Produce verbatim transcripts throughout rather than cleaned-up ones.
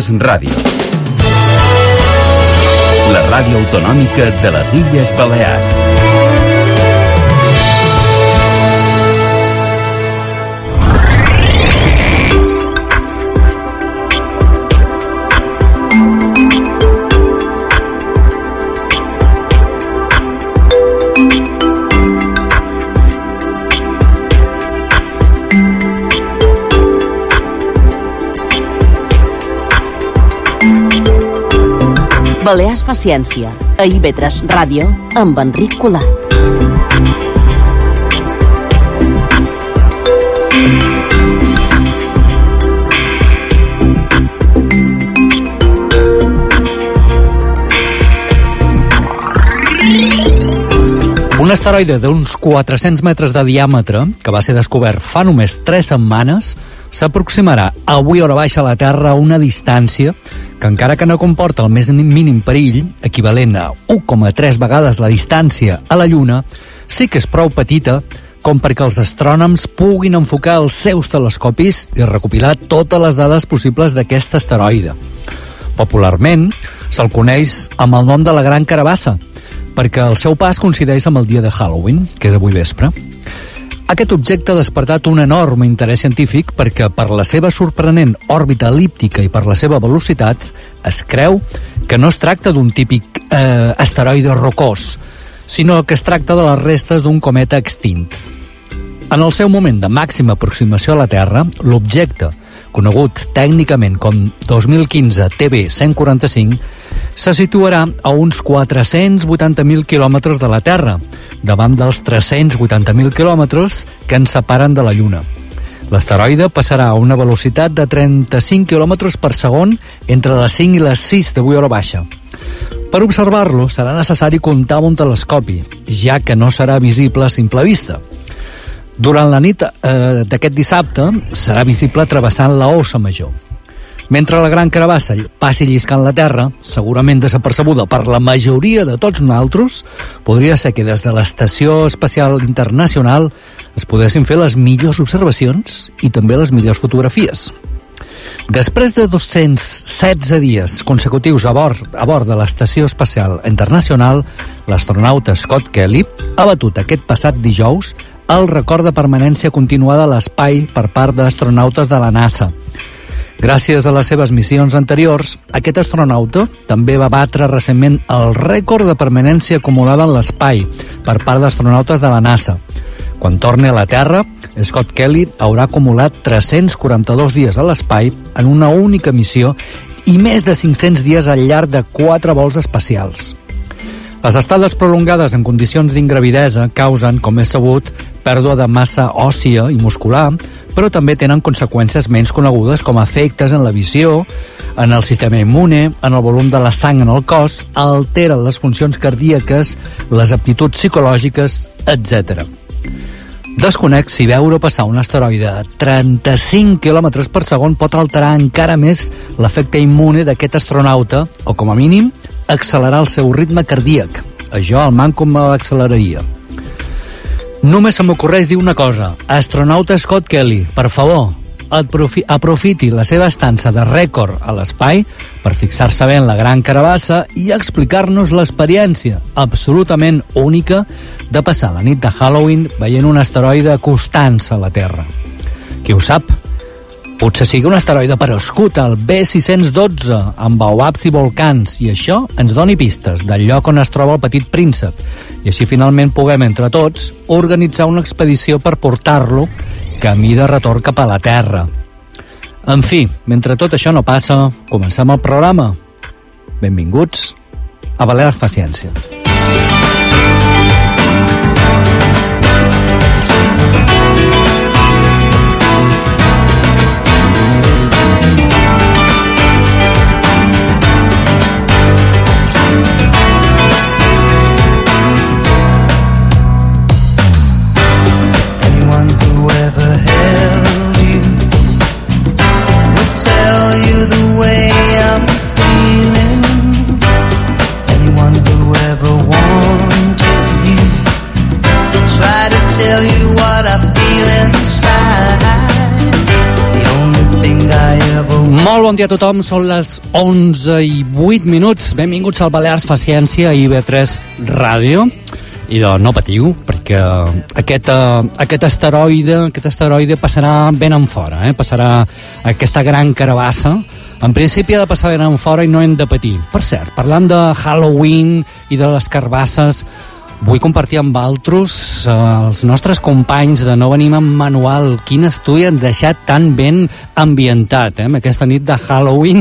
tres Ràdio. La ràdio autonòmica de les Illes Balears. Balears fa ciència, a I V tres Ràdio, amb Enric Colat. Un asteroide d'uns quatre-cents metres de diàmetre, que va ser descobert fa només tres setmanes, s'aproximarà avui hora baixa a la Terra a una distància que, encara que no comporta el més mínim perill, equivalent a u coma tres vegades la distància a la Lluna, sí que és prou petita com perquè els astrònoms puguin enfocar els seus telescopis i recopilar totes les dades possibles d'aquest asteroide. Popularment, se'l coneix amb el nom de la Gran Carabassa, perquè el seu pas coincideix amb el dia de Halloween, que és avui vespre. Aquest objecte ha despertat un enorme interès científic perquè, per la seva sorprenent òrbita el·líptica i per la seva velocitat, es creu que no es tracta d'un típic eh, asteroide rocós, sinó que es tracta de les restes d'un cometa extint. En el seu moment de màxima aproximació a la Terra, l'objecte, conegut tècnicament com dos mil quinze T B cent quaranta-cinc, se situarà a uns quatre-cents vuitanta mil quilòmetres de la Terra, davant dels tres-cents vuitanta mil quilòmetres que ens separen de la Lluna. L'asteroide passarà a una velocitat de trenta-cinc quilòmetres per segon entre les cinc i les sis d'avui hora baixa. Per observar-lo serà necessari comptar amb un telescopi, ja que no serà visible a simple vista. Durant la nit eh, d'aquest dissabte serà visible travessant la Ossa Major. Mentre la Gran Carabassa passi lliscant la Terra, segurament desapercebuda per la majoria de tots nosaltres, podria ser que des de l'Estació Espacial Internacional es poguessin fer les millors observacions i també les millors fotografies. Després de dos-cents setze dies consecutius a bord, a bord de l'Estació Espacial Internacional, l'astronauta Scott Kelly ha batut aquest passat dijous el record de permanència continuada a l'espai per part d'astronautes de la NASA. Gràcies a les seves missions anteriors, aquest astronauta també va batre recentment el rècord de permanència acumulada en l'espai per part d'astronautes de la NASA. Quan torni a la Terra, Scott Kelly haurà acumulat tres-cents quaranta-dos dies a l'espai en una única missió i més de cinc-cents dies al llarg de quatre vols espacials. Les estades prolongades en condicions d'ingravidesa causen, com és sabut, pèrdua de massa òssia i muscular, però també tenen conseqüències menys conegudes com efectes en la visió, en el sistema immune, en el volum de la sang en el cos, alteren les funcions cardíaques, les aptituds psicològiques, etcètera. Desconec si veure passar un asteroide a trenta-cinc quilòmetres per segon pot alterar encara més l'efecte immune d'aquest astronauta, o com a mínim, accelerar el seu ritme cardíac. Això el manco me l'acceleraria. Només se m'ocorreix dir una cosa. Astronauta Scott Kelly, per favor, aprofiti la seva estança de rècord a l'espai per fixar-se bé en la Gran Carabassa i explicar-nos l'experiència absolutament única de passar la nit de Halloween veient un asteroide acostant-se a la Terra. Qui ho sap? Potser sigui un asteroide perescut, el B sis cents dotze, amb baobabs i volcans, i això ens doni pistes del lloc on es troba el Petit Príncep, i així finalment puguem, entre tots, organitzar una expedició per portar-lo camí de retorn cap a la Terra. En fi, mentre tot això no passa, comencem el programa. Benvinguts a Balears fa ciència. The way I'm feeling. Anyone who ever dia a tothom, són les onze i vuit minuts. Benvinguts al Balears fa Ciència i I B tres Ràdio. I doncs no patiu, perquè aquest, uh, aquest asteroide aquest asteroide passarà ben en fora, eh? Passarà aquesta gran carabassa. En principi ha de passar ben en fora i no hem de patir. Per cert, parlant de Halloween i de les carbasses, vull compartir amb altres uh, els nostres companys de No Venim amb Manual. Quin estudi han deixat tan ben ambientat, eh? Amb aquesta nit de Halloween.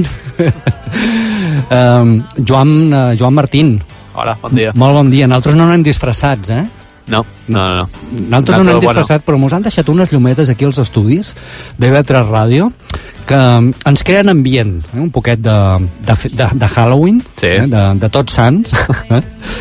um, Joan, uh, Joan Martín. Hola, bon dia. Molt bon dia. Nosaltres no anem disfressats, eh? No, no, no. no. Nosaltres no anem disfressats, però mos han deixat unes llumetes aquí als estudis de I B tres Ràdio que ens creen ambient, eh? Un poquet de, de, de, de Halloween, sí. eh? de, de Tots Sants. Eh?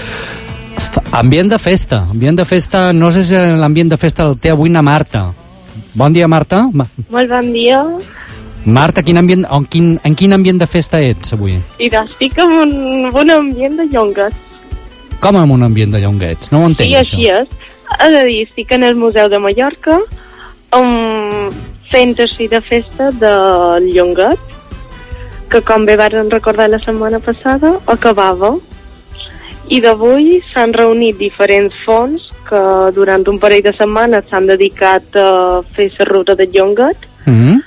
Ambient de festa, ambient de festa, no sé si l'ambient de festa el té avui na Marta. Bon dia, Marta. Molt bon dia. Marta, quin ambient, en, quin, en quin ambient de festa ets avui? Mira, estic en un, un ambient de llonguets. Com en un ambient de llonguets? No ho entenc, sí, això. Sí, així és. És a dir, estic en el Museu de Mallorca um, fent així de festa del llonguet, que com bé varen recordar la setmana passada, acabava. I d'avui s'han reunit diferents fons que durant un parell de setmanes s'han dedicat a fer la ruta del llonguet. Mm-hmm.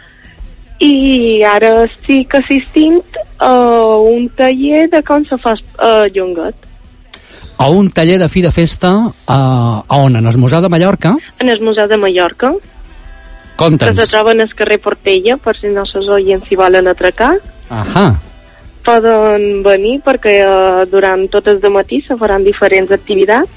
I ara estic assistint a un taller de com se fa uh, llonguet. A un taller de fi de festa uh, a on? En el Museu de Mallorca? En el Museu de Mallorca. Conta'ns. Que se troben al carrer Portella, per si no se oien si volen atracar. Ahà. Poden venir perquè uh, durant tot el dematí se faran diferents activitats,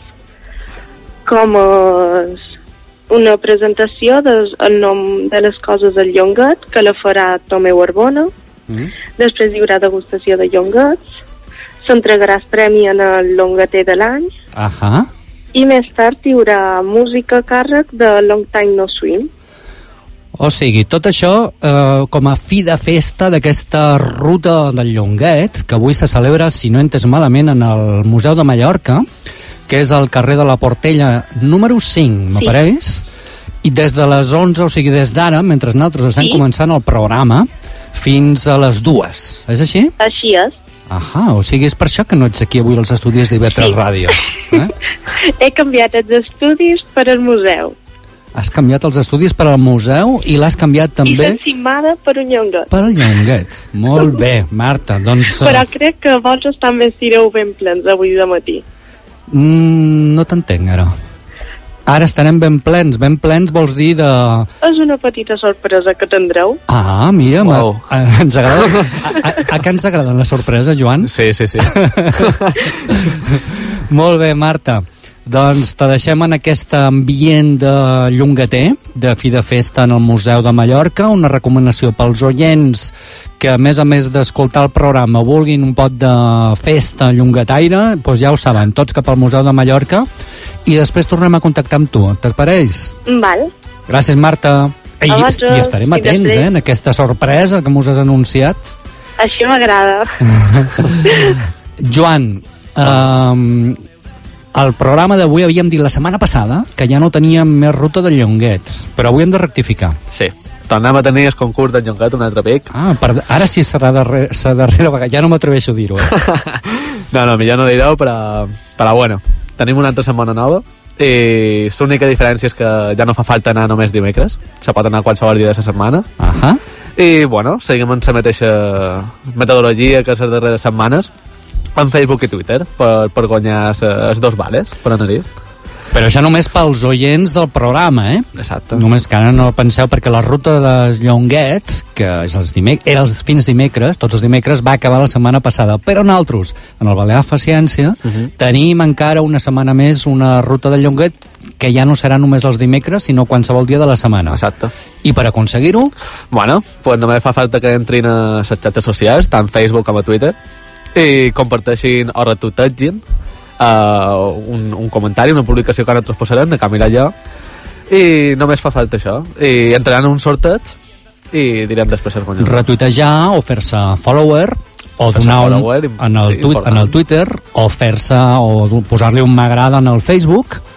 com uh, una presentació del nom de les coses del llonguet, que la farà Tomeu Arbona. Mm. Després hi haurà degustació de llonguets, s'entregarà el premi en el llongueter de l'any. Ahà. I més tard hi haurà música a càrrec de Long Time No Swim. O sigui, tot això eh, com a fi de festa d'aquesta ruta del llonguet, que avui se celebra, si no he entès malament, en el Museu de Mallorca, que és al carrer de la Portella número cinc, sí. m'apareix, i des de les onze, o sigui, des d'ara, mentre nosaltres estem sí. començant el programa, fins a les dues. És així? Així és. Ahà, o sigui, és per això que no ets aquí avui als estudis d'I B tres sí. Ràdio. Eh? He canviat els estudis per al museu. Has canviat els estudis per al museu i l'has canviat també... I l'encimada per un llonguet. Per al llonguet. Molt bé, Marta, doncs... Però crec que vosaltres també estireu ben plens avui de matí. Mm, no t'entenc, ara. Ara estarem ben plens. Ben plens vols dir de... És una petita sorpresa que tindreu. Ah, mira, wow. a, a, ens agrada... A, a, a què ens agrada la sorpresa, Joan? Sí, sí, sí. Molt bé, Marta. Doncs te deixem en aquest ambient de llongueter, de fi de festa en el Museu de Mallorca. Una recomanació pels oients que, a més a més d'escoltar el programa, vulguin un pot de festa llonguetaire, doncs ja ho saben, tots cap al Museu de Mallorca, i després tornem a contactar amb tu. T'es pareix? Val. Gràcies, Marta. I, i estarem atents, eh, en aquesta sorpresa que mos has anunciat. Així m'agrada. Joan, eh, el programa d'avui havíem dit la setmana passada que ja no teníem més ruta de llonguets, però avui hem de rectificar. Sí, tornem a tenir el concurs del llonguet un altre pic. Ah, per, ara sí serà darrere, serà darrere vegada, ja no m'atreveixo a dir-ho. Eh? no, no, millor no direu, però, però bueno, tenim una altra setmana nova i l'única diferència és que ja no fa falta anar només dimecres, se pot anar qualsevol dia de la setmana. Ahà. I bueno, seguim amb la mateixa metodologia que les darreres setmanes, en Facebook i Twitter, per, per guanyar els dos vales per anar-hi. Però això només pels oients del programa, eh? Exacte. Només que ara no penseu, perquè la ruta dels llonguets, que és els dimec era els fins dimecres, tots els dimecres, va acabar la setmana passada. Però nosaltres, en el Balear fa Ciència, uh -huh. tenim encara una setmana més una ruta del llonguet que ja no serà només els dimecres, sinó qualsevol dia de la setmana. Exacte. I per aconseguir-ho? Bueno, pues només fa falta que entrin a les xarxes socials, tant Facebook com a Twitter, i comparteixin o retuitegin uh, un, un comentari, una publicació que nosaltres posarem de Camila allò, i només fa falta això, i entraran un sorteig i direm després el guanyador. Retuitejar o fer-se follower o donar un, follower, en, el sí, tuit, en el Twitter, o fer-se o posar-li un m'agrada en el Facebook,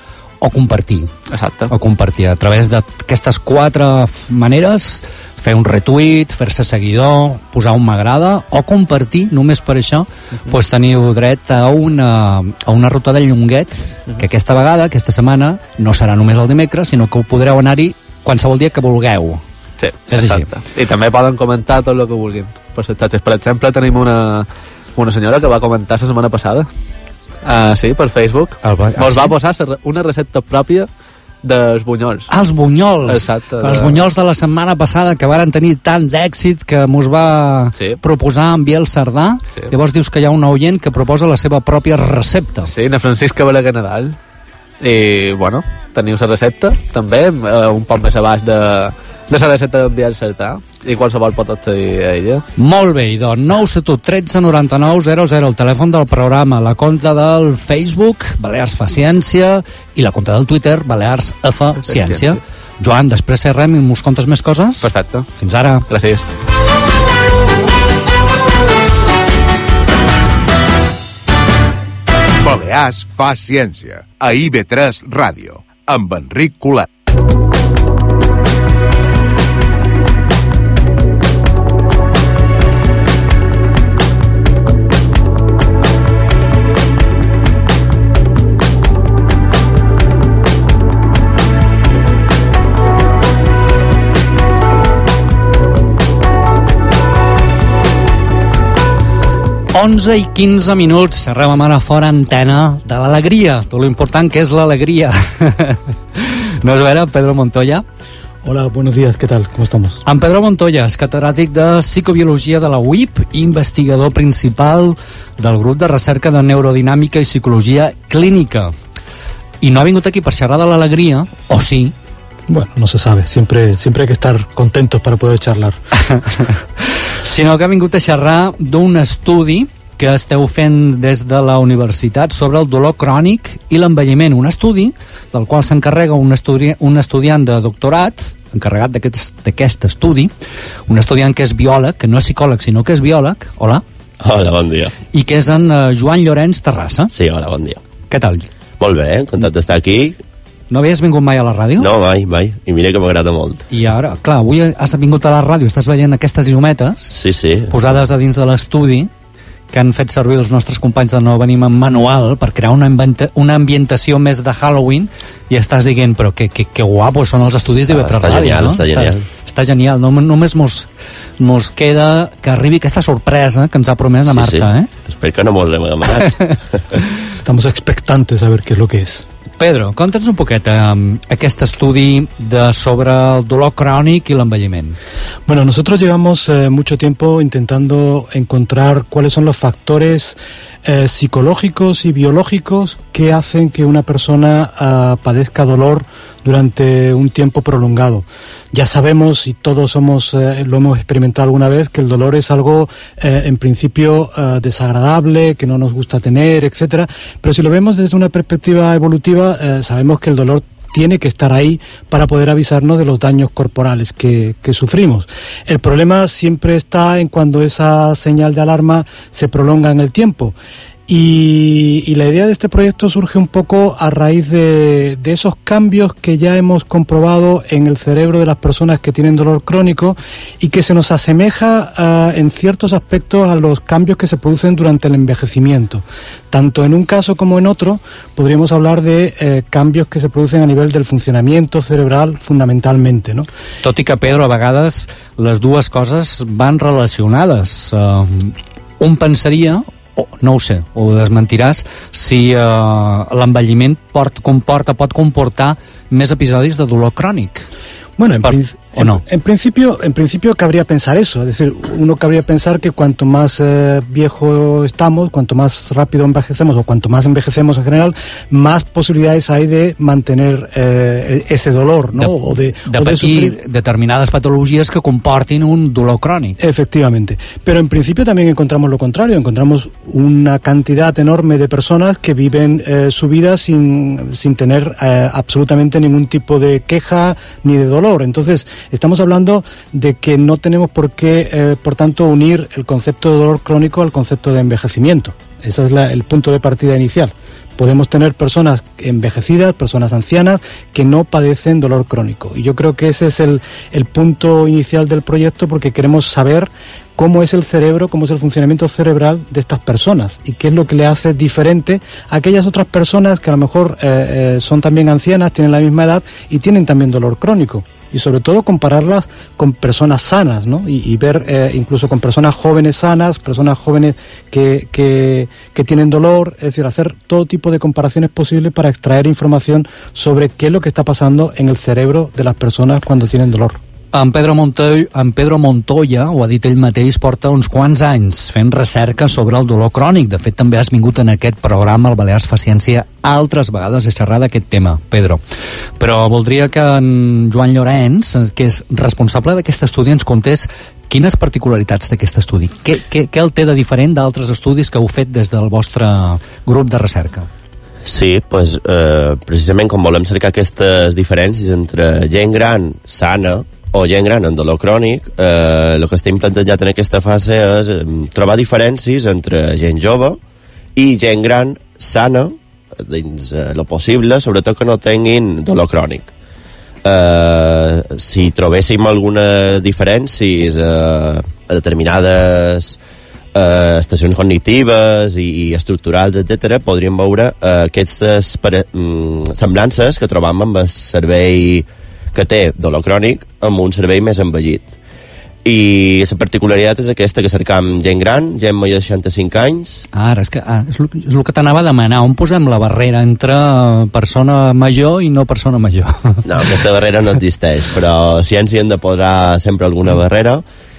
o compartir. Exacte. O compartir. A través d'aquestes quatre maneres, fer un retweet, fer-se seguidor, posar un m'agrada, o compartir, només per això, uh-huh. doncs teniu dret a una, a una ruta de Llonguet, uh-huh. que aquesta vegada, aquesta setmana, no serà només el dimecres, sinó que podreu anar-hi qualsevol dia que vulgueu. Sí, és exacte. Així. I també poden comentar tot el que vulguin per les xarxes. Per exemple, tenim una, una senyora que va comentar la setmana passada, uh, sí, per Facebook, el va, ah, sí? va posar una recepta pròpia dels bunyols. Ah, els bunyols. Exacte. Els bunyols de la setmana passada que varen tenir tant d'èxit que mos va sí. proposar en Biel Cerdà. Sí. Llavors dius que hi ha un oient que proposa la seva pròpia recepta. Sí, na Francisca Balaguer Nadal. I, bueno, teniu la recepta, també, eh, un poc més a baix de, de la recepta d'en Biel Cerdà. I qualsevol pot accedir a ella. Molt bé, i doncs nou set u tretze noranta-nou zero zero, el telèfon del programa, la compte del Facebook, Balears fa ciència, i la compte del Twitter, Balears F ciència. Joan, després xerrem i mos contes més coses? Perfecte. Fins ara. Gràcies. Balears fa ciència, a I B tres Ràdio, amb Enric Colat. onze i quinze minuts, xerrem ara fora antena de l'alegria, tot l'important que és l'alegria. ¿No es vera, Pedro Montoya? Hola, buenos días, ¿qué tal? ¿Cómo estamos? En Pedro Montoya és catedràtic de Psicobiologia de la U I P i investigador principal del grup de recerca de Neurodinàmica i Psicologia Clínica. I no ha vingut aquí per xerrar de l'alegria, o sí? Bueno, no se sabe, siempre, siempre hay que estar contentos para poder charlar. Sinó que ha vingut a xerrar d'un estudi que esteu fent des de la universitat sobre el dolor crònic i l'envelliment. Un estudi del qual s'encarrega un, estudi un estudiant de doctorat, encarregat d'aquest estudi, un estudiant que és biòleg, que no és psicòleg, sinó que és biòleg. Hola. Hola, bon dia. I que és en uh, Joan Llorenç Terrassa. Sí, hola, bon dia. Què tal? Molt bé, encantat d'estar aquí. No havies vingut mai a la ràdio? No, mai, mai. I mira que m'agrada molt. I ara, clar, avui has vingut a la ràdio, estàs veient aquestes llumetes sí, sí. posades a dins de l'estudi que han fet servir els nostres companys de No Venim en Manual per crear una, una ambientació més de Halloween i estàs dient, però que, que, que guapos són els estudis d'I B tres Ràdio, genial, no? Està genial, està, està genial. No, només mos, mos queda que arribi aquesta sorpresa que ens ha promès la sí, Marta, sí. eh? Espero que no mos l'hem amagat. Estamos expectantes a ver qué es lo que es. Pedro, conta'ns un poquet um, aquest estudi de, sobre el dolor crònic i l'envelliment. Bueno, nosotros llevamos eh, mucho tiempo intentando encontrar cuáles son los factores eh, psicológicos y biológicos que hacen que una persona uh, padezca dolor durante un tiempo prolongado. Ya sabemos, y todos somos, eh, lo hemos experimentado alguna vez, que el dolor es algo eh, en principio eh, desagradable, que no nos gusta tener, etcétera. Pero si lo vemos desde una perspectiva evolutiva, eh, sabemos que el dolor tiene que estar ahí para poder avisarnos de los daños corporales que, que sufrimos. El problema siempre está en cuando esa señal de alarma se prolonga en el tiempo. Y, y la idea de este proyecto surge un poco a raíz de, de esos cambios que ya hemos comprobado en el cerebro de las personas que tienen dolor crónico y que se nos asemeja uh, en ciertos aspectos a los cambios que se producen durante el envejecimiento. Tanto en un caso como en otro podríamos hablar de eh, cambios que se producen a nivel del funcionamiento cerebral fundamentalmente, ¿no? Tot i que, Pedro, a vegades les dues coses van relacionades. Uh, un pensaria, o no ho sé, ho desmentiràs, si eh, l'envelliment port, comporta, pot comportar més episodis de dolor crònic. Bueno, en, Per, en, ¿o no? en principio, en principio cabría pensar eso, es decir, uno cabría pensar que cuanto más eh, viejo estamos, cuanto más rápido envejecemos o cuanto más envejecemos en general, más posibilidades hay de mantener eh, ese dolor, ¿no? De, o de, de o de patir sufrir determinades patologies que comportin un dolor crònic. Efectivamente, pero en principio también encontramos lo contrario, encontramos una cantidad enorme de personas que viven eh, su vida sin, sin tener eh, absolutamente ningún tipo de queja ni de dolor. Entonces, estamos hablando de que no tenemos por qué, eh, por tanto, unir el concepto de dolor crónico al concepto de envejecimiento. Ese es la, el punto de partida inicial. Podemos tener personas envejecidas, personas ancianas, que no padecen dolor crónico. Y yo creo que ese es el, el punto inicial del proyecto, porque queremos saber cómo es el cerebro, cómo es el funcionamiento cerebral de estas personas y qué es lo que le hace diferente a aquellas otras personas que a lo mejor eh, eh, son también ancianas, tienen la misma edad y tienen también dolor crónico. Y sobre todo compararlas con personas sanas, ¿no? Y, y ver eh, incluso con personas jóvenes sanas, personas jóvenes que, que, que tienen dolor, es decir, hacer todo tipo de comparaciones posibles para extraer información sobre qué es lo que está pasando en el cerebro de las personas cuando tienen dolor. En Pedro, Montoy, en Pedro Montoya, ho ha dit ell mateix, porta uns quants anys fent recerca sobre el dolor crònic. De fet, també has vingut en aquest programa, el Balears fa Ciència, altres vegades a xerrar d'aquest tema, Pedro. Però voldria que en Joan Llorenç, que és responsable d'aquest estudi, ens contés quines particularitats té aquest estudi. Què, què, què el té de diferent d'altres estudis que heu fet des del vostre grup de recerca? Sí, pues, eh, precisament com volem cercar aquestes diferències entre gent gran sana o gent gran amb dolor crònic, eh, el que estem plantejat en aquesta fase és eh, trobar diferències entre gent jove i gent gran sana dins eh, lo possible, sobretot que no tinguin dolor crònic. Eh, si trobéssim algunes diferències eh, a determinades eh, estacions cognitives i, i estructurals, etcètera, podríem veure eh, aquestes pare, mm, semblances que trobam amb el cervell que té dolor crònic amb un cervell més envellit. I la particularitat és aquesta, que cercam gent gran, gent major de seixanta-cinc anys. Ah, ara, és, que, ah, és, el, és el que t'anava a demanar. On posem la barrera entre persona major i no persona major? No, aquesta barrera no existeix, però ciència hem de posar sempre alguna barrera,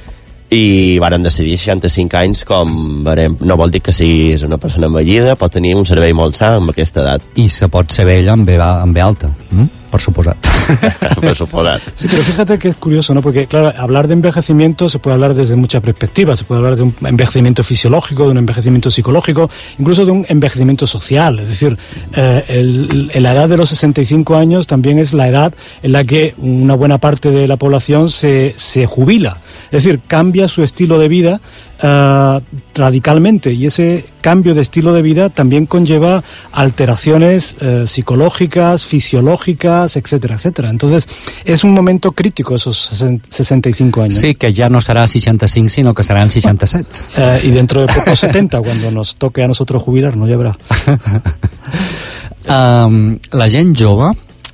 i vàrem decidir seixanta-cinc anys com barem. No vol dir que siguis una persona envellida, pot tenir un cervell molt sa amb aquesta edat. I se pot ser vella amb ve, amb ve alta, ¿Mm? Por suposat. Por suposat. Sí, pero fíjate que es curioso, ¿no? Porque, claro, hablar de envejecimiento se puede hablar desde muchas perspectivas. Se puede hablar de un envejecimiento fisiológico, de un envejecimiento psicológico, incluso de un envejecimiento social. Es decir, eh, el, el, la edad de los sesenta y cinco años también es la edad en la que una buena parte de la población se, se jubila. Es decir, cambia su estilo de vida uh, radicalmente, y ese cambio de estilo de vida también conlleva alteraciones uh, psicológicas, fisiológicas, etcétera, etcétera. Entonces, es un momento crítico esos sesenta y cinco años. Sí, que ya no será seixanta-cinc, sino que serán seixanta-set. Uh, y dentro de poco setenta, cuando nos toque a nosotros jubilarnos, ya verá. um, la gent jove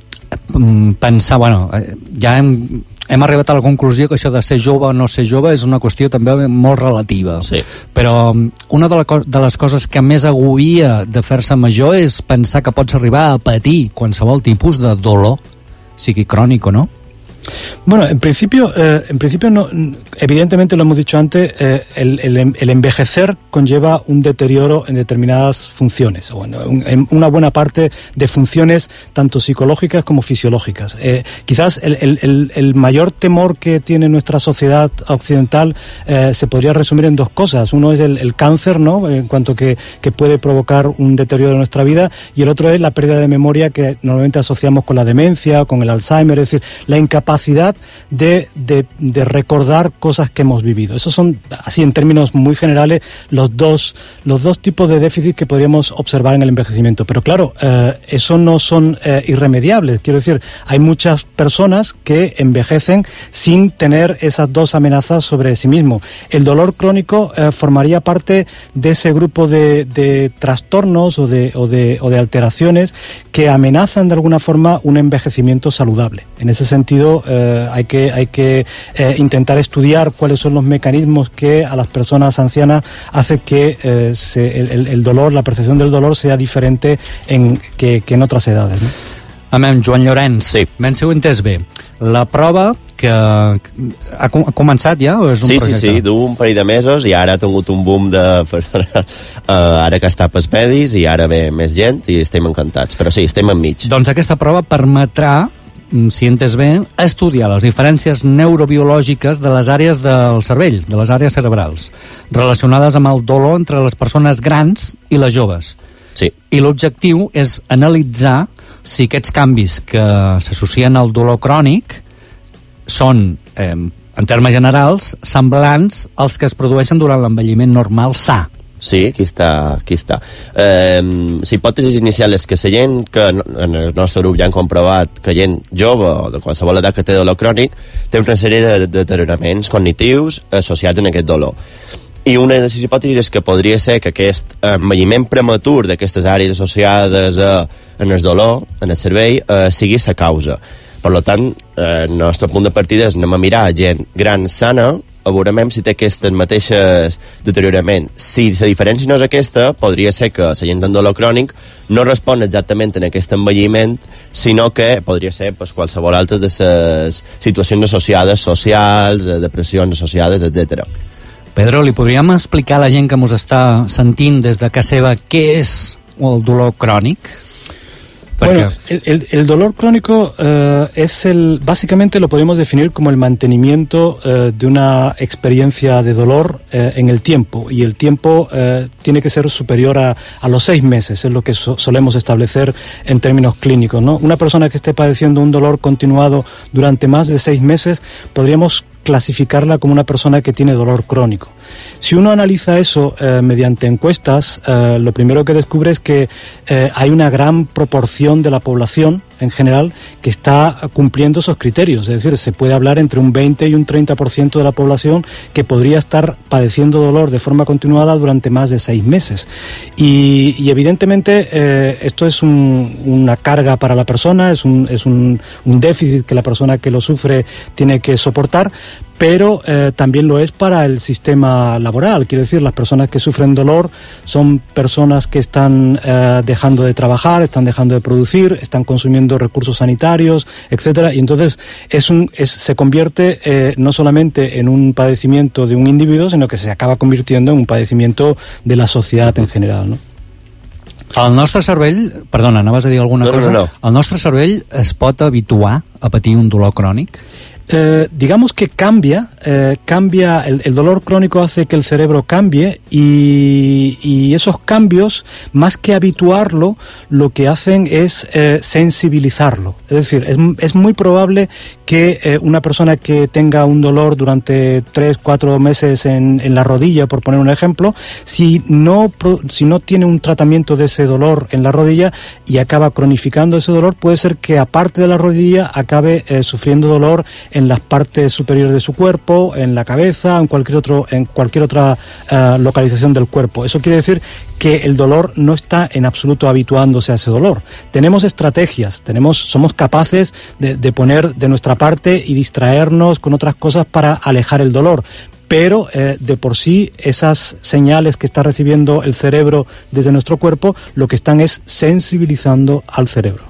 pensar, bueno, ja hem hem arribat a la conclusió que això de ser jove o no ser jove és una qüestió també molt relativa. Sí. Però una de, la, de les coses que més agobia de fer-se major és pensar que pots arribar a patir qualsevol tipus de dolor, sigui crònic o no. Bueno, en principio, eh, en principio no, evidentemente lo hemos dicho antes, eh, el, el, el envejecer conlleva un deterioro en determinadas funciones, o bueno, un, en una buena parte de funciones tanto psicológicas como fisiológicas. Eh, quizás el, el, el mayor temor que tiene nuestra sociedad occidental eh, se podría resumir en dos cosas. Uno es el, el cáncer, ¿no?, en cuanto que, que puede provocar un deterioro de nuestra vida, y el otro es la pérdida de memoria que normalmente asociamos con la demencia, con el Alzheimer, es decir, la incapacidad De, de, de recordar cosas que hemos vivido. Esos son, así en términos muy generales, los dos, los dos tipos de déficit que podríamos observar en el envejecimiento. Pero claro, eh, eso no son eh, irremediables. Quiero decir, hay muchas personas que envejecen sin tener esas dos amenazas sobre sí mismo. El dolor crónico eh, formaría parte de ese grupo de, de trastornos o de, o, de, o de alteraciones que amenazan de alguna forma un envejecimiento saludable. En ese sentido, Eh, hay que, hay que eh, intentar estudiar cuáles son los mecanismos que a las personas ancianas hacen que eh, se, el, el dolor, la percepción del dolor sea diferente en, que, que en otras edades, ¿no? Amem, Joan Llorenç, sí. Men si ho he entès bé, la prova que ha, ha començat ja o és un sí, projecte? Sí, sí, du un parell de mesos i ara ha tingut un boom de uh, ara que està pels pedis i ara ve més gent i estem encantats, però sí, estem enmig. Doncs aquesta prova permetrà, si entes bé, estudiar les diferències neurobiològiques de les àrees del cervell, de les àrees cerebrals, relacionades amb el dolor entre les persones grans i les joves. Sí. I l'objectiu és analitzar si aquests canvis que s'associen al dolor crònic són, eh, en termes generals, semblants als que es produeixen durant l'envelliment normal sa. Sí, aquí està. Aquí està. Eh, la hipòtesi inicial és que la gent que en el nostre grup ja han comprovat que gent jove o de qualsevol edat que té dolor crònic té una sèrie de deterioraments cognitius associats en aquest dolor. I una de les hipòtesis és que podria ser que aquest envelliment prematur d'aquestes àrees associades a, en el dolor, en el cervell, eh, sigui la causa. Per tant, eh, el nostre punt de partida és anem a mirar gent gran sana, a veure si té aquestes mateixes deteriorament. Si la diferència no és aquesta, podria ser que la gent amb dolor crònic no respon exactament en aquest envelliment, sinó que podria ser pues, qualsevol altra de les situacions associades socials, depressions associades, etcètera. Pedro, li podríem explicar a la gent que ens està sentint des de casa seva què és el dolor crònic? Bueno, el, el, el dolor crónico eh, es el, básicamente lo podemos definir como el mantenimiento eh, de una experiencia de dolor eh, en el tiempo, y el tiempo eh, tiene que ser superior a, a los seis meses, es lo que so, solemos establecer en términos clínicos, ¿no? Una persona que esté padeciendo un dolor continuado durante más de seis meses, podríamos clasificarla como una persona que tiene dolor crónico. Si uno analiza eso eh, mediante encuestas, eh, lo primero que descubre es que eh, hay una gran proporción de la población en general que está cumpliendo esos criterios, es decir, se puede hablar entre un veinte y un treinta por ciento de la población que podría estar padeciendo dolor de forma continuada durante más de seis meses. Y, y evidentemente eh, esto es un, una carga para la persona, es, un, es un, un déficit que la persona que lo sufre tiene que soportar, pero eh, también lo es para el sistema laboral. Quiero decir, las personas que sufren dolor son personas que están eh, dejando de trabajar, están dejando de producir, están consumiendo recursos sanitarios, etcétera, y entonces es un, es, se convierte eh, no solamente en un padecimiento de un individuo, sino que se acaba convirtiendo en un padecimiento de la sociedad en general, ¿no? El nostre cervell, perdona, anaves a dir alguna no, cosa? No, no. El nostre cervell es pot habituar a patir un dolor crònic? Eh, digamos que cambia, eh, cambia el, el dolor crónico hace que el cerebro cambie y, y esos cambios, más que habituarlo, lo que hacen es eh, sensibilizarlo. Es decir, es, es muy probable que eh, una persona que tenga un dolor durante tres, cuatro meses en, en la rodilla, por poner un ejemplo, si no, si no tiene un tratamiento de ese dolor en la rodilla y acaba cronificando ese dolor, puede ser que aparte de la rodilla acabe eh, sufriendo dolor en las partes superiores de su cuerpo, en la cabeza, en cualquier otro, en cualquier otra uh, localización del cuerpo. Eso quiere decir que el dolor no está en absoluto habituándose a ese dolor. Tenemos estrategias, tenemos, somos capaces de, de poner de nuestra parte y distraernos con otras cosas para alejar el dolor. Pero eh, de por sí esas señales que está recibiendo el cerebro desde nuestro cuerpo lo que están es sensibilizando al cerebro.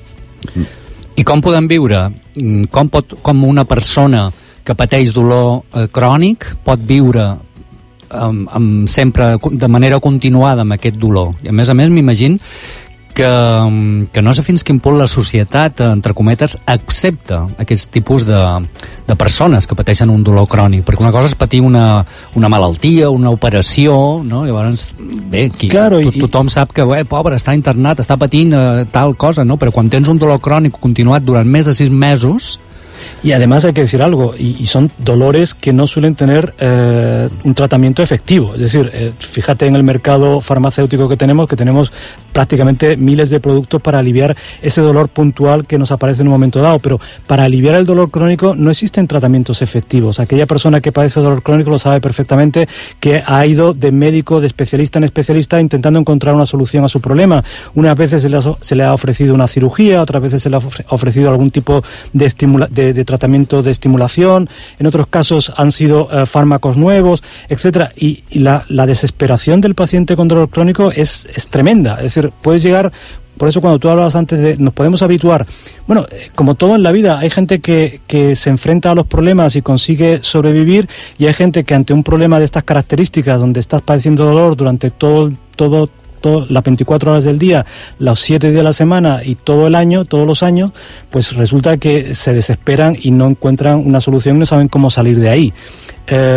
I com podem viure? Com, pot, com una persona que pateix dolor eh, crònic pot viure amb, amb sempre de manera continuada amb aquest dolor? I a més a més m'imagino que, que no sé fins quin punt la societat, entre cometes, accepta aquests tipus de, de persones que pateixen un dolor crònic, perquè una cosa és patir una, una malaltia, una operació, no? Llavors, bé, qui, claro, to, tothom sap que, bé, pobre, està internat, està patint eh, tal cosa, no? Però quan tens un dolor crònic continuat durant més de sis mesos... Y además hay que decir algo, y, y son dolores que no suelen tener eh, un tratamiento efectivo. Es decir, eh, fíjate en el mercado farmacéutico que tenemos, que tenemos prácticamente miles de productos para aliviar ese dolor puntual que nos aparece en un momento dado, pero para aliviar el dolor crónico no existen tratamientos efectivos. Aquella persona que padece dolor crónico lo sabe perfectamente, que ha ido de médico, de especialista en especialista intentando encontrar una solución a su problema. Unas veces se le ha, se le ha ofrecido una cirugía, otras veces se le ha ofrecido algún tipo de estimula, de, de tratamiento de estimulación, en otros casos han sido uh, fármacos nuevos, etcétera, y, y la, la desesperación del paciente con dolor crónico es, es tremenda. Es decir, puedes llegar, por eso cuando tú hablabas antes de nos podemos habituar, bueno, eh, como todo en la vida, hay gente que, que se enfrenta a los problemas y consigue sobrevivir, y hay gente que ante un problema de estas características, donde estás padeciendo dolor durante todo, todo Todo, las veinticuatro horas del día, los siete días de la semana y todo el año, todos los años, pues resulta que se desesperan y no encuentran una solución y no saben cómo salir de ahí. Eh,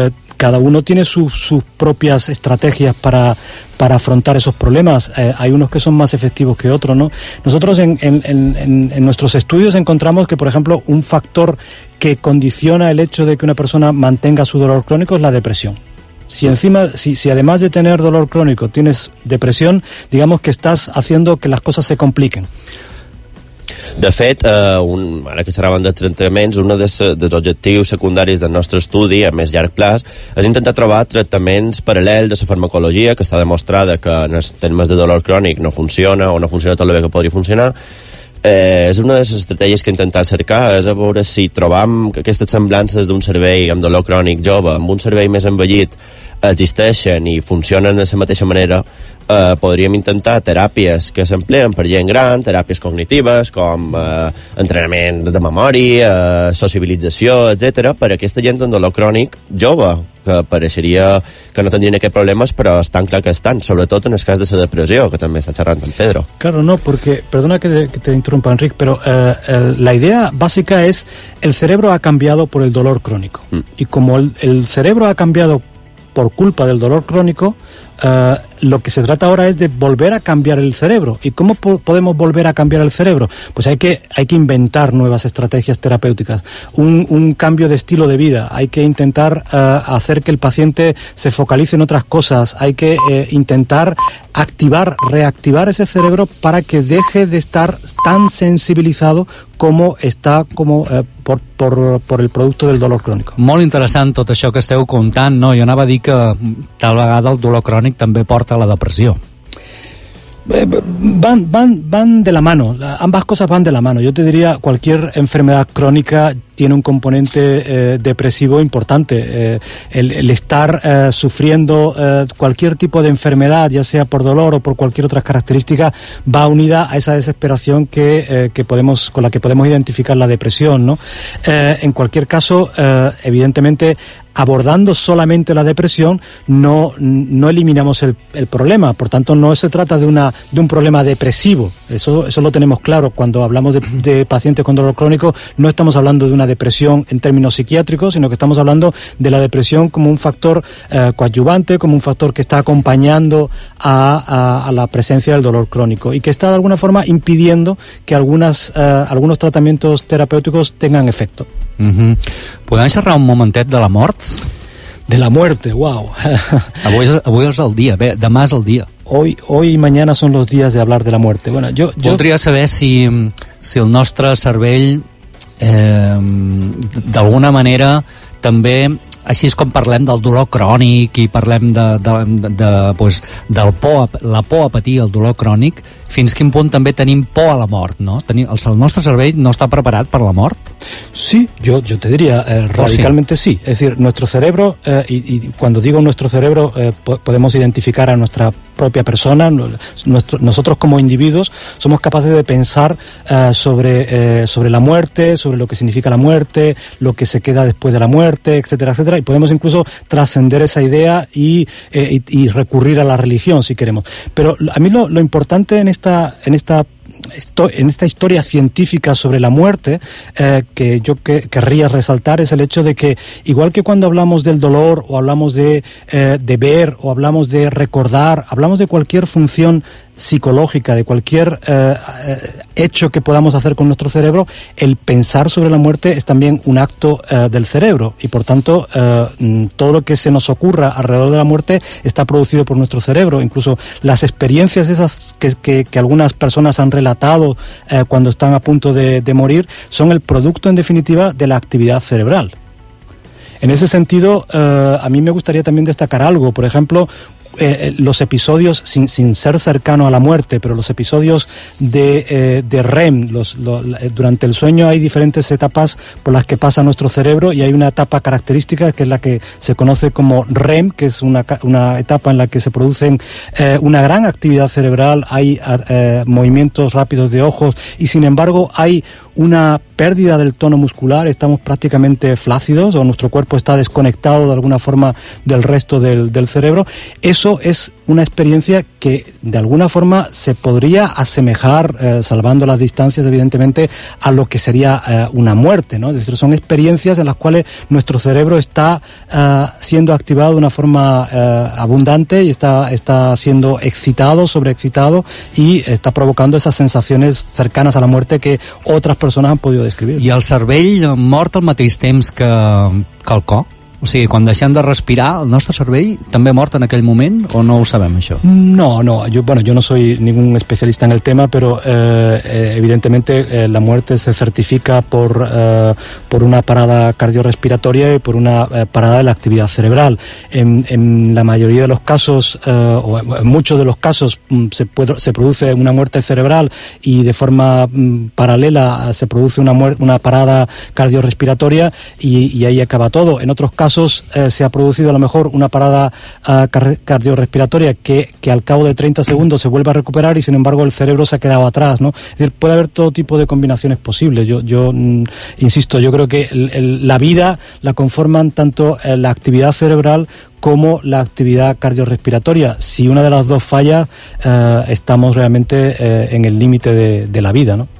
cada uno tiene su, sus propias estrategias para, para afrontar esos problemas. Eh, hay unos que son más efectivos que otros, ¿no? Nosotros en, en, en, en nuestros estudios encontramos que, por ejemplo, un factor que condiciona el hecho de que una persona mantenga su dolor crónico es la depresión. Si encima, si, si además de tener dolor crónico tienes depresión, digamos que estás haciendo que las cosas se compliquen. De fet, eh, un, ara que xerràvem de tractaments, un dels, dels objectius secundaris del nostre estudi a més llarg plaç és intentar trobar tractaments paral·lels de la farmacologia, que està demostrada que en els termes de dolor crònic no funciona o no funciona tot el bé que podria funcionar. Eh, és una de les estratègies que intentar cercar, és a veure si trobam aquestes semblances d'un cervell amb dolor crònic jove amb un cervell més envellit existeixen i funcionen de la mateixa manera. Eh, podríem intentar teràpies que s'empleen per gent gran, teràpies cognitives com eh, entrenament de memòria, eh, sociabilització, etcètera, per a aquesta gent amb dolor crònic jove, que pareixeria que no tindrien aquests problemes, però estan clar que estan, sobretot en el cas de la depressió, que també està xerrant amb Pedro. Claro, no, porque, perdona que te, que te interrumpa, Enric, pero eh, el, la idea básica es el cerebro ha cambiado por el dolor crónico. Mm. Y como el, el cerebro ha cambiado por culpa del dolor crónico, Uh, lo que se trata ahora es de volver a cambiar el cerebro. ¿Y cómo po- podemos volver a cambiar el cerebro? Pues hay que, hay que inventar nuevas estrategias terapéuticas, un, un cambio de estilo de vida. Hay que intentar uh, hacer que el paciente se focalice en otras cosas. Hay que eh, intentar activar, reactivar ese cerebro para que deje de estar tan sensibilizado como està como, eh, por, por, por el producte del dolor crònic. Molt interessant tot això que esteu contant, no? Jo anava a dir que tal vegada el dolor crònic també porta a la depressió. Van, van, van de la mano, ambas cosas van de la mano. Yo te diría, cualquier enfermedad crónica tiene un componente eh, depresivo importante. Eh, el, el estar eh, sufriendo eh, cualquier tipo de enfermedad, ya sea por dolor o por cualquier otra característica, va unida a esa desesperación que, eh, que podemos, con la que podemos identificar la depresión, ¿no? Eh, en cualquier caso, eh, evidentemente, abordando solamente la depresión no, no eliminamos el, el problema. Por tanto, no se trata de, una, de un problema depresivo. Eso, eso lo tenemos claro. Cuando hablamos de, de pacientes con dolor crónico, no estamos hablando de una depresión en términos psiquiátricos, sino que estamos hablando de la depresión como un factor eh, coadyuvante, como un factor que está acompañando a, a, a la presencia del dolor crónico y que está de alguna forma impidiendo que algunas, eh, algunos tratamientos terapéuticos tengan efecto. Uh-huh. Podem xerrar un momentet de la mort? De la muerte, wow. Avui, és, avui és el dia, bé, demà és el dia. Hoy, hoy y mañana son los días de hablar de la muerte. Bueno, yo, yo... Voldria saber si, si el nostre cervell eh, d'alguna manera també, així és com parlem del dolor crònic i parlem de, de, de, de, pues, del por, la por a patir el dolor crònic, fins quin punt també tenim por a la mort, no? Tenim, el, el nostre cervell no està preparat per la mort? Sí, yo, yo te diría eh, radicalmente sí. sí. Es decir, nuestro cerebro, eh, y, y cuando digo nuestro cerebro, eh, po- podemos identificar a nuestra propia persona, nuestro, nosotros como individuos somos capaces de pensar eh, sobre, eh, sobre la muerte, sobre lo que significa la muerte, lo que se queda después de la muerte, etcétera, etcétera, y podemos incluso trascender esa idea y, eh, y, y recurrir a la religión si queremos. Pero a mí lo, lo importante en esta, en esta Esto, en esta historia científica sobre la muerte eh, que yo que, querría resaltar es el hecho de que igual que cuando hablamos del dolor o hablamos de, eh, de ver o hablamos de recordar, hablamos de cualquier función psicológica, de cualquier eh, hecho que podamos hacer con nuestro cerebro, el pensar sobre la muerte es también un acto eh, del cerebro y por tanto eh, todo lo que se nos ocurra alrededor de la muerte está producido por nuestro cerebro. Incluso las experiencias esas que, que, que algunas personas han relatado eh, cuando están a punto de, de morir son el producto en definitiva de la actividad cerebral. En ese sentido, eh, a mí me gustaría también destacar algo, por ejemplo, Eh, los episodios, sin, sin ser cercano a la muerte, pero los episodios de, eh, de R E M, los, lo, durante el sueño hay diferentes etapas por las que pasa nuestro cerebro y hay una etapa característica que es la que se conoce como R E M, que es una, una etapa en la que se producen eh, una gran actividad cerebral, hay eh, movimientos rápidos de ojos y sin embargo hay una pérdida del tono muscular, estamos prácticamente flácidos o nuestro cuerpo está desconectado de alguna forma del resto del, del cerebro. Eso es una experiencia que de alguna forma se podría asemejar, eh, salvando las distancias evidentemente, a lo que sería eh, una muerte, ¿no? Es decir, son experiencias en las cuales nuestro cerebro está eh, siendo activado de una forma eh, abundante y está, está siendo excitado, sobreexcitado, y está provocando esas sensaciones cercanas a la muerte que otras personas han podido describir. I el cervell mort al mateix temps que, que el cor? O sigui, quan deixem de respirar, el nostre cervell també mort en aquell moment, o no ho sabem, això? No, no, yo, bueno, yo no soy ningún especialista en el tema, pero eh, eh, evidentemente eh, la muerte se certifica por, eh, por una parada cardiorrespiratoria y por una eh, parada de la actividad cerebral. En, en la mayoría de los casos, eh, o en muchos de los casos, mm, se, puede, se produce una muerte cerebral y de forma mm, paralela se produce una, muerte, una parada cardiorrespiratoria y, y ahí acaba todo. En otros casos, Eh, se ha producido a lo mejor una parada uh, car cardiorrespiratoria que, que al cabo de treinta segundos se vuelve a recuperar y sin embargo el cerebro se ha quedado atrás, ¿no? Es decir, puede haber todo tipo de combinaciones posibles. Yo, yo mm, insisto, yo creo que el, el, la vida la conforman tanto eh, la actividad cerebral como la actividad cardiorrespiratoria. Si una de las dos falla, eh, estamos realmente eh, en el límite de, de la vida, ¿no?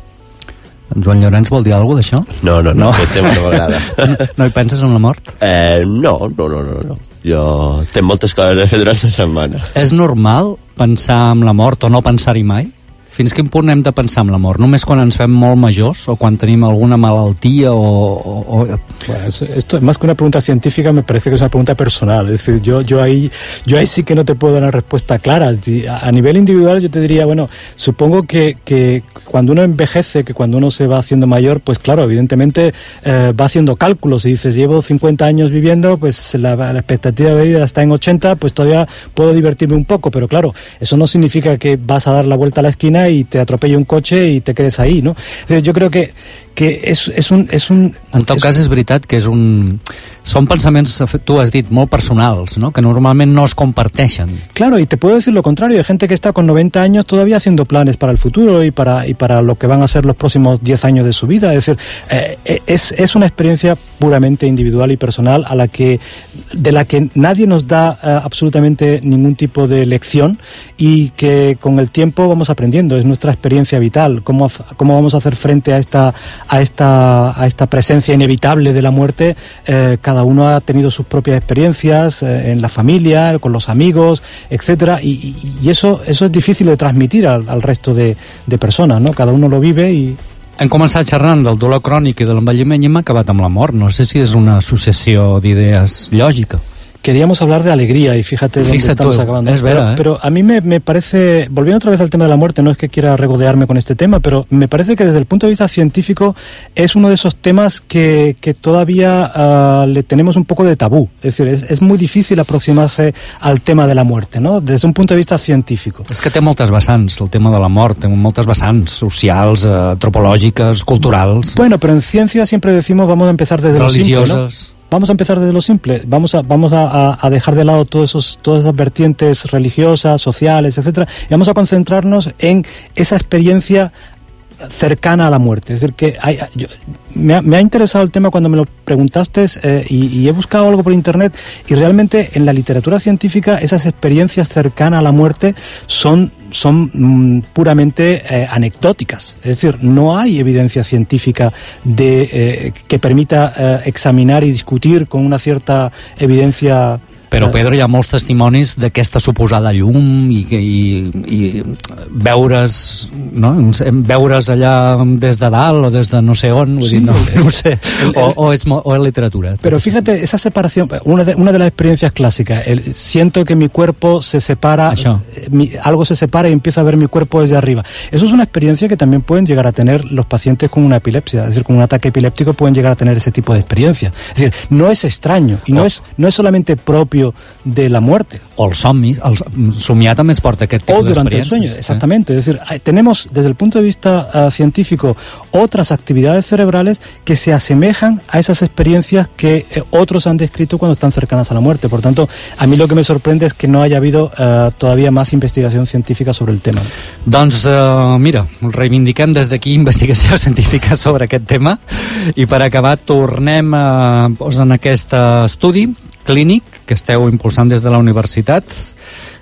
Joan Llorenç vol dir alguna cosa d'això? No, no, no, no. Aquest tema no m'agrada. No hi penses en la mort? Eh, no, no, no, no, no. Jo tinc moltes coses a fer durant la setmana. És normal pensar en la mort o no pensar-hi mai? Fins quin punt hem de pensar en la mort? Només quan ens fem molt majors o quan tenim alguna malaltia o... o, o... Bueno, esto más que una pregunta científica me parece que es una pregunta personal. Es decir, yo, yo, ahí, yo ahí sí que no te puedo dar una respuesta clara. A nivel individual yo te diría, bueno, supongo que, que cuando uno envejece, que cuando uno se va haciendo mayor, pues claro, evidentemente eh, va haciendo cálculos y dices, llevo cincuenta años viviendo, pues la, la expectativa de vida está en ochenta, pues todavía puedo divertirme un poco, pero claro, eso no significa que vas a dar la vuelta a la esquina y te atropella un cotxe i te quedes ahí, no? Es decir, yo creo que, que és, és un... És un en tot és... cas és veritat que és un... Són pensaments, tu has dit, molt personals, ¿no? Que normalment no es comparteixen. Claro, y te puedo decir lo contrario. Hay gente que está con noventa años todavía haciendo planes para el futuro y para, y para lo que van a ser los próximos diez años de su vida. Es decir, eh, es, es una experiencia puramente individual y personal a la que, de la que nadie nos da eh, absolutamente ningún tipo de lección y que con el tiempo vamos aprendiendo. Es nuestra experiencia vital. Cómo, cómo vamos a hacer frente a esta, a esta, a esta presencia inevitable de la muerte. Eh, cada uno ha tenido sus propias experiencias eh, en la familia, con los amigos, etcétera, y, y, y eso, eso es difícil de transmitir al, al resto de, de personas, ¿no? Cada uno lo vive y... Hem començat xerrant del dolor crònic i de l'envelliment i hem acabat amb la mort. No sé si és una associació d'idees lògica. Queríamos hablar de alegría y fíjate dónde Fíjate estamos tú, acabando. es pero, verdad, ¿eh? pero a mí me, me parece, volviendo otra vez al tema de la muerte, no es que quiera regodearme con este tema, pero me parece que desde el punto de vista científico es uno de esos temas que, que todavía uh, le tenemos un poco de tabú. Es decir, es, es muy difícil aproximarse al tema de la muerte, ¿no? Desde un punto de vista científico. És que té moltes vessants, el tema de la mort, té moltes vessants socials, eh, antropològiques, culturals... Bueno, pero en ciencia siempre decimos vamos a empezar desde lo simple, ¿no? Vamos a empezar desde lo simple, vamos a, vamos a, a dejar de lado todos esos, todas esas vertientes religiosas, sociales, etcétera, y vamos a concentrarnos en esa experiencia cercana a la muerte. Es decir, que hay, yo, me, ha, me ha interesado el tema cuando me lo preguntaste eh, y, y he buscado algo por internet y realmente en la literatura científica esas experiencias cercanas a la muerte son son mm, puramente eh, anecdóticas. Es decir, no hay evidencia científica de, eh, que permita eh, examinar y discutir con una cierta evidencia. Però, Pedro, hi ha molts testimonis d'aquesta suposada llum i, i, i veure's, no? veure's allà des de dalt o des de no sé on, vull sí, dir, no, no ho sé, o, o, és, o és literatura. Pero fíjate, esa separación, una de, una de las experiencias clásicas, el, siento que mi cuerpo se separa, mi, algo se separa y empiezo a ver mi cuerpo desde arriba. Eso es una experiencia que también pueden llegar a tener los pacientes con una epilepsia, es decir, con un ataque epiléptico pueden llegar a tener ese tipo de experiencia. Es decir, no es extraño y no, oh. es, no es solamente propio de la muerte. O el somni, el somiar també es porta aquest tipus d'experiències. O durante el sueño, exactamente. Eh? Es decir, tenemos desde el punto de vista uh, científico otras actividades cerebrales que se asemejan a esas experiencias que eh, otros han descrito cuando están cercanas a la muerte. Por tanto, a mí lo que me sorprende es que no haya habido uh, todavía más investigación científica sobre el tema. Doncs, uh, mira, reivindiquem des d'aquí investigació científica sobre aquest tema i per acabar tornem uh, doncs, en aquest estudi clínic que esteu impulsant des de la universitat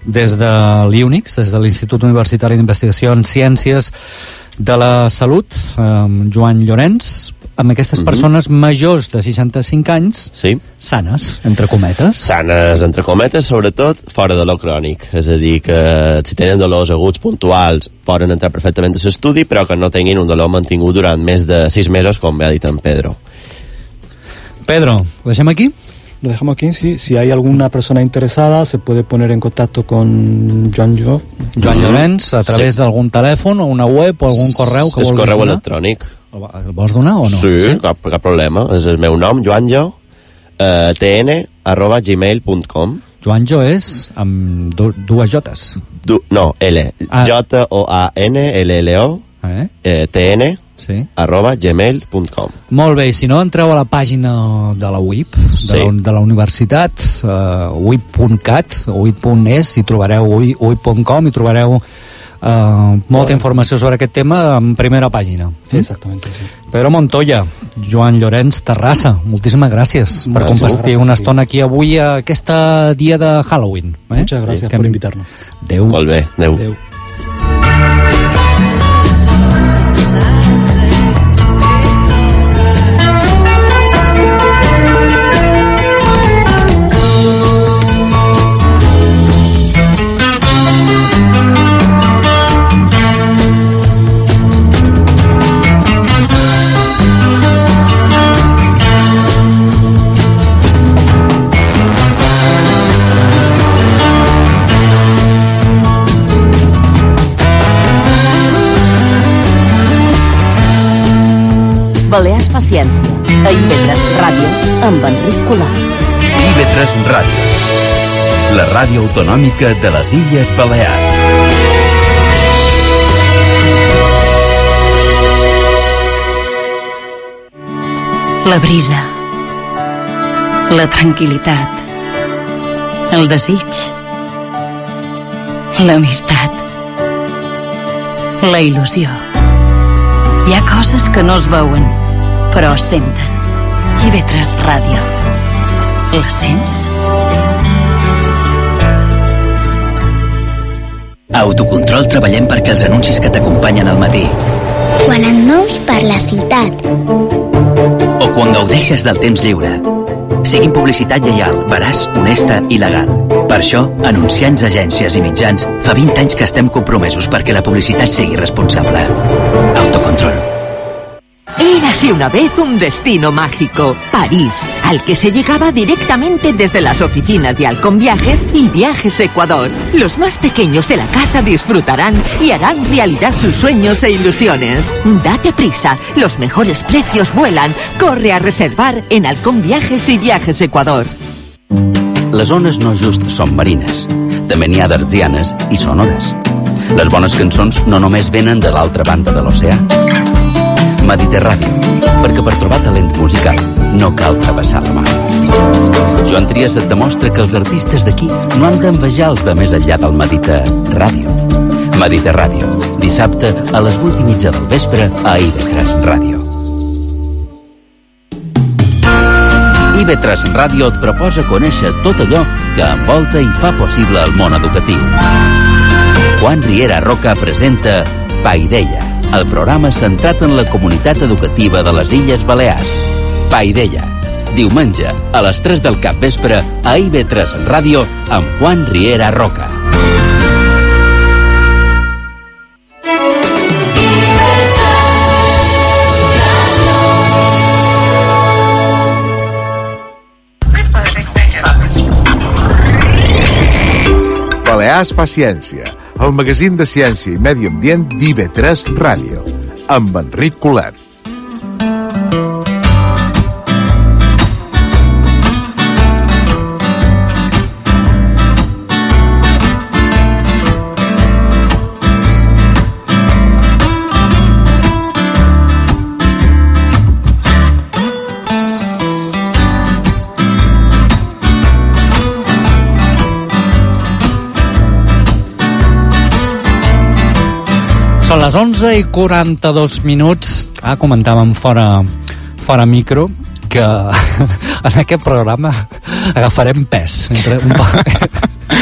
des de l'I U N I X, des de l'Institut Universitari d'Investigació en Ciències de la Salut, amb Joan Llorenç, amb aquestes uh-huh. persones majors de seixanta-cinc anys, sí. sanes, entre cometes. Sanes, entre cometes, sobretot fora de lo crònic. És a dir, que si tenen dolors aguts puntuals poden entrar perfectament a l'estudi, però que no tinguin un dolor mantingut durant més de sis mesos, com bé ha dit en Pedro. Pedro, ¿lo dejamos aquí? Lo dejamos aquí, sí. Si hay alguna persona interesada, se puede poner en contacto con Joan Jo. Joan mm-hmm. Llorenç, a través sí. d'algun telèfon o una web o algun correu que vulguis donar? És correu electrònic. El vols donar o no? Sí, sí? Cap, cap problema. És el meu nom, Joan Jo, eh, tn arroba gmail punt com. Joan Jo és amb du dues jotes. Du no, L. Ah. J O A N L L O eh? Eh, tn sí. arroba gmail punt com. Molt bé, si no entreu a la pàgina de la U I P, de, sí. la, de la universitat, uh, u i p punt cat o u i p punt es, i trobareu u i p punt com i trobareu uh, molta informació sobre aquest tema en primera pàgina. Exactament, sí. Pedro Montoya, Joan Llorenç Terrassa, moltíssimes gràcies Gràcies, per compartir gràcies una estona aquí avui a aquesta dia de Halloween. Eh? Muchas gracias sí, por invitarnos. Adéu. Molt bé, adéu. Adéu. Balears fa ciència. A I V tres Ràdio, amb Enric Colau. I V tres Ràdio, la ràdio autonòmica de les Illes Balears. La brisa, la tranquil·litat, el desig, l'amistat, la il·lusió. Hi ha coses que no es veuen, però es senten. I V tres Ràdio. La sents? A Autocontrol treballem perquè els anuncis que t'acompanyen al matí, quan et mous per la ciutat, o quan gaudeixes del temps lliure, siguin publicitat lleial, veraç, honesta i legal. Per això, anunciants, agències i mitjans, fa vint anys que estem compromesos perquè la publicitat sigui responsable. Autocontrol. Érase una vez un destino mágico, París, al que se llegaba directamente desde las oficinas de Halcón Viajes y Viajes Ecuador. Los más pequeños de la casa disfrutarán y harán realidad sus sueños e ilusiones. Date prisa, los mejores precios vuelan. Corre a reservar en Halcón Viajes y Viajes Ecuador. Les ones no just són marines, també n'hi ha d'artsianes i sonores. Les bones cançons no només venen de l'altra banda de l'oceà. Mediterràdio, perquè per trobar talent musical no cal travessar la mar. Joan Trias et demostra que els artistes d'aquí no han d'envejar els de més enllà del Mediterràdio. Mediterràdio, dissabte a les vuit i mitja del vespre a I V tres Ràdio. I V tres Ràdio et proposa conèixer tot allò que envolta i fa possible el món educatiu. Juan Riera Roca presenta Paideia, el programa centrat en la comunitat educativa de les Illes Balears. Paideia, diumenge a les tres del capvespre a I V tres Ràdio amb Juan Riera Roca. Balears fa ciència, el magazín de ciència i medi ambient d'I V tres Ràdio, amb Enric Colau. Són les onze i quaranta-dos minuts. Ah, comentàvem fora, fora micro que en aquest programa agafarem pes. Entre un poc,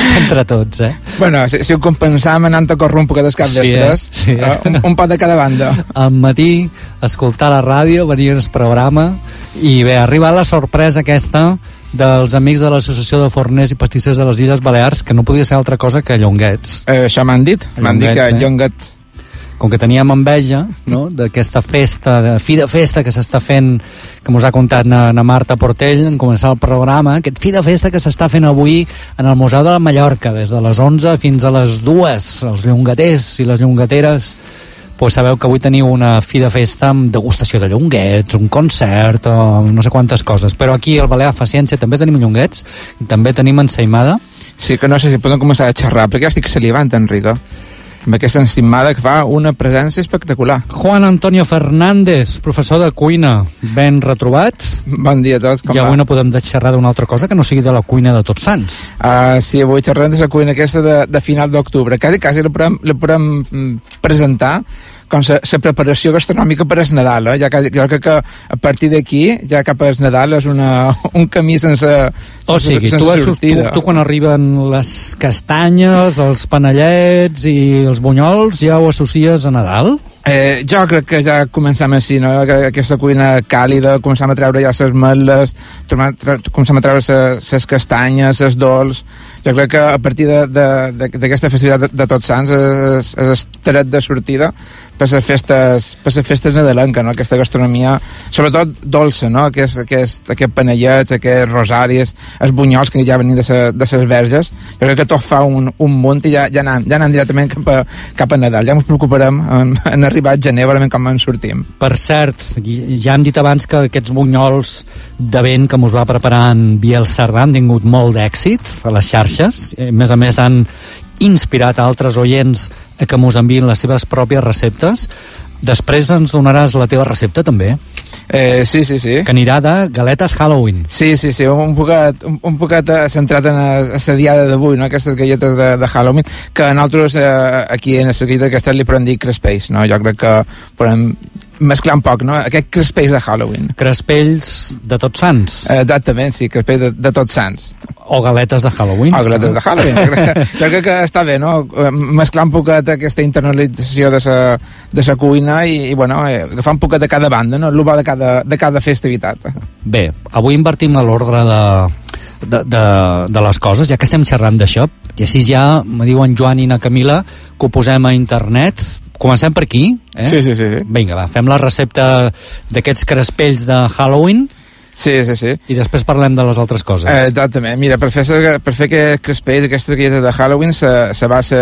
entre tots, eh? Bueno, si, si ho compensam anant a córrer un poquet dels cap d'estres, sí, eh? sí. uh, un, un pot de cada banda. Al matí, escoltar la ràdio, venir al programa, i bé, ha arribat la sorpresa aquesta dels amics de l'Associació de Forners i Pastissers de les Illes Balears, que no podia ser altra cosa que llonguets. Eh, això m'han dit, m'han dit que eh? llonguets... Com que teníem enveja, no?, d'aquesta festa, de fi de festa que s'està fent, que mos ha contat na, na Marta Portell en començar el programa, aquest fi de festa que s'està fent avui en el Museu de la Mallorca, des de les onze fins a les dues, els llongaters i les llongateres, pues sabeu que avui teniu una fi de festa amb degustació de llonguets, un concert, o no sé quantes coses, però aquí al Balear fa Ciència també tenim llonguets, també tenim ensaïmada. Sí, que no sé si podem començar a xerrar, perquè ja estic salivant, Enrico, amb aquesta ensaïmada que fa una presència espectacular. Juan Antonio Fernández, professor de cuina, ben retrobat. Bon dia a tots, com I avui va? no podem xerrar d'una altra cosa que no sigui de la cuina de Tots Sants. Uh, sí, avui xerrem de la cuina aquesta de, de final d'octubre. Quasi, quasi la podem, la podem presentar com la preparació gastronòmica per al Nadal, eh? Ja que, jo crec que a partir d'aquí, ja cap al Nadal és una, un camí sense, sense, o sigui, sense tu, has, sortida. tu, tu quan arriben les castanyes, els panellets i els bunyols, ja ho associes a Nadal? Eh, jo crec que ja comencem així, no? Aquesta cuina càlida, comencem a treure ja les meles, comencem a treure les castanyes, les dolç. Jo crec que a partir d'aquesta festivitat de, de Tots Sants és, és tret de sortida per les festes, per les festes nadalenques, no? Aquesta gastronomia, sobretot dolça, no? Aquest, aquest, aquest panellets, aquests rosaris, els bunyols que ja venen de, se, de les verges. Jo crec que tot fa un, un munt i ja, ja, anem, ja anem directament cap a, cap a Nadal. Ja ens preocuparem en, en arribar a gener, veurem com en sortim. Per cert, ja hem dit abans que aquests bunyols de vent que mos va preparar en Biel Cerdà han tingut molt d'èxit a les xarxes. A més a més han inspirat a altres oients a que mos enviïn les seves pròpies receptes. Després ens donaràs la teva recepta també. Eh, sí, sí, sí. Que anirà de galetes Halloween. Sí, sí, sí, un poquet, un, un poquet centrat en la diada d'avui, no? Aquestes galletes de, de Halloween, que nosaltres eh, aquí en la seguida aquesta li podem dir crespells, no? Jo crec que podem mesclar un poc, no? Aquest crespells de Halloween. Crespells de Tots Sants. Eh, exactament, sí, crespells de, de Tots Sants. O galetes de Halloween. O galetes no? de Halloween. Jo crec, jo crec que està bé, no? Mesclar un poquet aquesta internalització de sa, de sa cuina i, i bueno, eh, agafar un poquet de cada banda, no? El bo de cada, de cada festivitat. Bé, avui invertim a l'ordre de, de, de, de les coses, ja que estem xerrant d'això, i així ja, me diuen Joan i na Camila, que ho posem a internet. Comencem per aquí, eh? Sí, sí, sí. Vinga, va, fem la recepta d'aquests crespells de Halloween. Sí, sí, sí. I després parlem de les altres coses. Eh, exactament. Mira, per fer, per fer aquest crespell, aquestes galletes de Halloween, se, se basa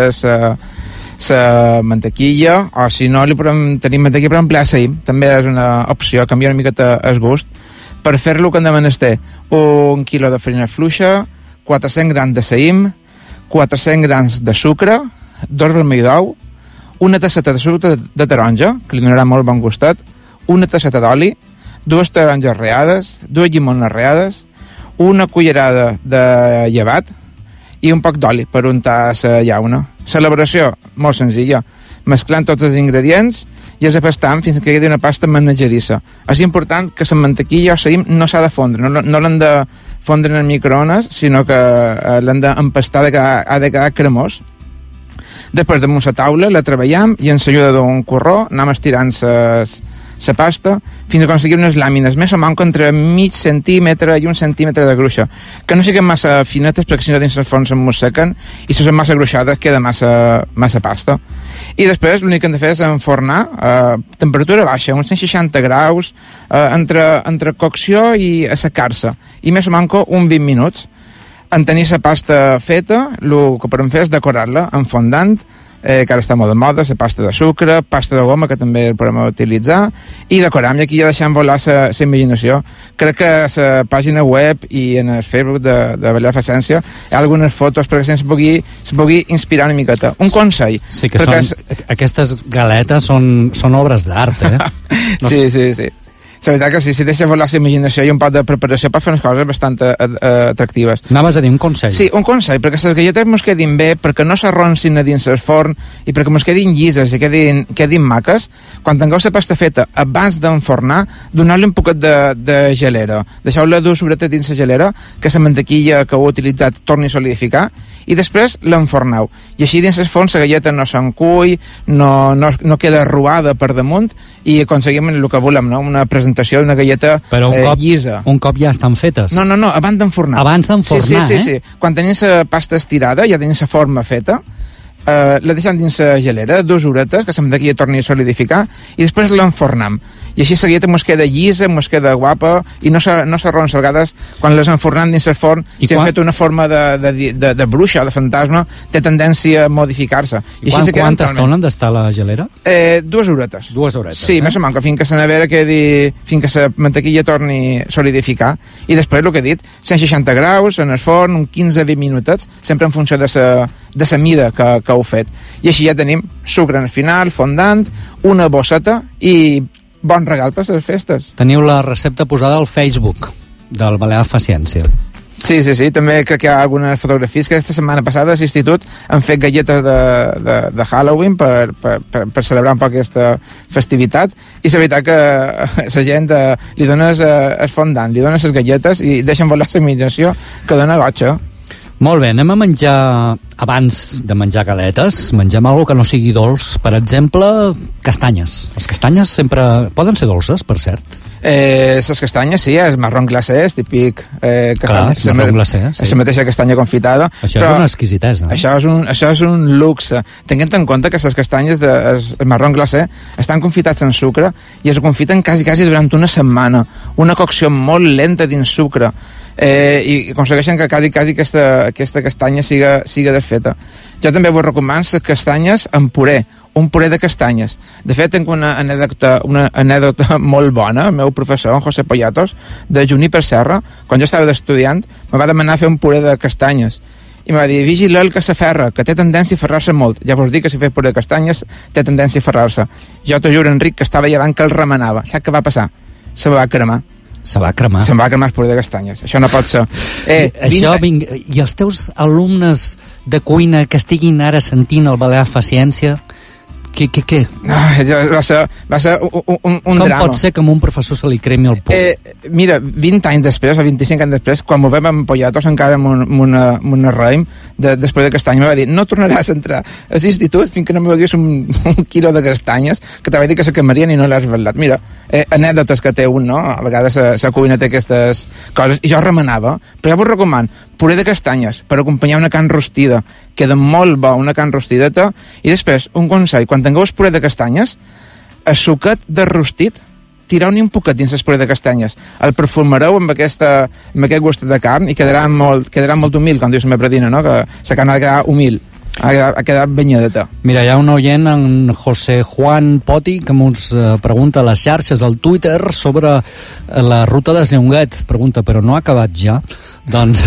la mantequilla, o si no, li podem tenir mantequilla per emplear saïm. També és una opció, canviar una miqueta el gust. Per fer-lo, que hem de menester un quilo de farina fluixa, quatre-cents grams de saïm, quatre-cents grams de sucre, dos vermell d'ou, una tasseta de suc de, de taronja, que li donarà molt bon gustat, una tasseta d'oli, dues taronges reades, dues llimones reades, una cullerada de llevat i un poc d'oli per untar la llauna. L'elaboració, molt senzilla, mesclant tots els ingredients i es apastant fins que quedi una pasta manejadissa. És important que la mantequilla o saïm no s'ha de fondre, no, no l'han de fondre en el microones, sinó que eh, l'han d'empastar, de quedar, ha de quedar cremós. Després damunt la taula la treballem i en l'ajuda d'un corró anem estirant la pasta fins a aconseguir unes làmines més o menys entre mig centímetre i un centímetre de gruixa, que no siguin massa finetes perquè si no dins els forns s'emmussequen i si són massa gruixades queda massa, massa pasta. I després l'únic que hem de fer és enfornar a temperatura baixa, uns cent seixanta graus, eh, entre, entre cocció i assecar-se, i més o menys uns vint minuts. En tenir la pasta feta, el que podem fer és decorar-la amb fondant, eh, que ara està molt de moda, la pasta de sucre, pasta de goma, que també el podem utilitzar, i decoram, i aquí ja deixem volar la imaginació. Crec que a la pàgina web i en el Facebook de, de Balear fa Ciència hi ha algunes fotos perquè se pugui, se pugui inspirar una miqueta. Un consell. Sí, que són, és... aquestes galetes són, són obres d'art, eh? No... Sí, sí, sí. la veritat que sí, si deixes volar la imaginació i un poc de preparació per fer unes coses bastant uh, uh, atractives. Anaves a dir un consell. Sí, un consell, perquè les galletes mos quedin bé, perquè no s'arroncin a dins el forn i perquè mos quedin llises i quedin, quedin maques, quan tingueu la pasta feta abans d'enfornar, donar-li un poquet de, de gelera. Deixeu-la dues horetes dins la gelera, que la mantequilla que heu utilitzat torni a solidificar, i després l'enforneu. I així dins el forn la galleta no s'encull, no, no, no queda arruada per damunt i aconseguim el que volem, no? Una presentació d'una galleta Però un eh, cop, llisa. un cop ja estan fetes. No, no, no, abans d'enfornar. Abans d'enfornar, sí, sí, sí, eh? sí. Quan tenim la pasta estirada, ja tenim la forma feta, eh, la deixem dins la gelera, dues horetes, que la mantequilla torni a solidificar, i després l'enfornem. I així la galleta mos queda llisa, mos queda guapa, i no s'arronsa. A vegades, quan les enfornem dins el forn, I si quan... han fet una forma de, de, de, de bruixa, de fantasma, té tendència a modificar-se. I, I quan, quanta estona han d'estar a la gelera? Eh, dues horetes. Dues horetes, Sí, eh? més o menys, fins que la nevera quedi, fins que la mantequilla torni a solidificar. I després, el que he dit, cent seixanta graus en el forn, un quinze a vint minutets, sempre en funció de la de la mida que, que heu fet. I així ja tenim sucre al final, fondant, una bosseta i bon regal per les festes. Teniu la recepta posada al Facebook del Balear fa Ciència. Sí, sí, sí, també crec que hi ha algunes fotografies que aquesta setmana passada a l'institut han fet galletes de, de, de Halloween per, per, per, per celebrar un poc aquesta festivitat, i la veritat que la gent eh, li dones eh, el fondant, li dones les galletes i deixen volar la imaginació, que dona goig. Molt bé, anem a menjar, abans de menjar galetes, mengem alguna que no sigui dolç. Per exemple, castanyes. Les castanyes sempre poden ser dolces, per cert. Eh, les castanyes, sí, el marrón glacé és típic. Eh, Clar, el marrón glacé, sí. És la mateixa castanya confitada. Això és una exquisitesa. Eh? Això és un, això és un luxe. Tenint en compte que les castanyes de el marrón glacé estan confitats en sucre i es confiten quasi, quasi durant una setmana. Una cocció molt lenta dins sucre. Eh, i aconsegueixen que quasi, quasi aquesta, aquesta castanya siga, siga desfeta. Jo també vos recomano les castanyes en puré, un puré de castanyes. De fet, tinc una anècdota, una anècdota molt bona. El meu professor, en José Poyatos, de Juniper Serra, quan jo estava d'estudiant, me va demanar fer un puré de castanyes. I me va dir, vigila el que s'aferra, que té tendència a ferrar-se molt. Ja vos dic que si fes puré de castanyes té tendència a ferrar-se. Jo t'ho juro, Enric, que estava llevant que el remenava. Saps què va passar? Se va cremar. Se va cremar. Se'n va cremar el puré de castanyes. Això no pot ser. Eh, Això, vinc... I els teus alumnes de cuina que estiguin ara sentint el Balear fa Ciència, què, què, què? Ah, va ser, va ser un, un, un Com drama. pot ser que a un professor se li cremi el por? Eh, mira, vint anys després, o vint-i-cinc anys després, quan m'ho vam amb Poyatos encara amb un, amb una, amb una raïm, de, després de castanya, me va dir, no tornaràs a entrar a l'institut fins que no m'hi hagués un, un quilo de castanyes, que te va dir que se quemarien i no l'has velat. Mira, eh, anècdotes que té un, no? A vegades la cuina té aquestes coses, i jo remenava, però ja vos recomano, puré de castanyes, per acompanyar una carn rostida, queda molt bo, una carn rostideta, i després, un consell, quan tingueu el puré de castanyes, el suquet de rostit, tireu-ne un poquet dins el puré de castanyes, el perfumareu amb, aquesta, amb aquest gust de carn i quedarà molt, quedarà molt humil, com diu la meva predina, no? Que la carn ha de quedar humil, ha quedat, ha quedat banyadeta. Mira, hi ha un oient, en José Juan Poti, que ens eh, pregunta a les xarxes, al Twitter, sobre la ruta d'Esllenguet. Pregunta, però no ha acabat ja? Doncs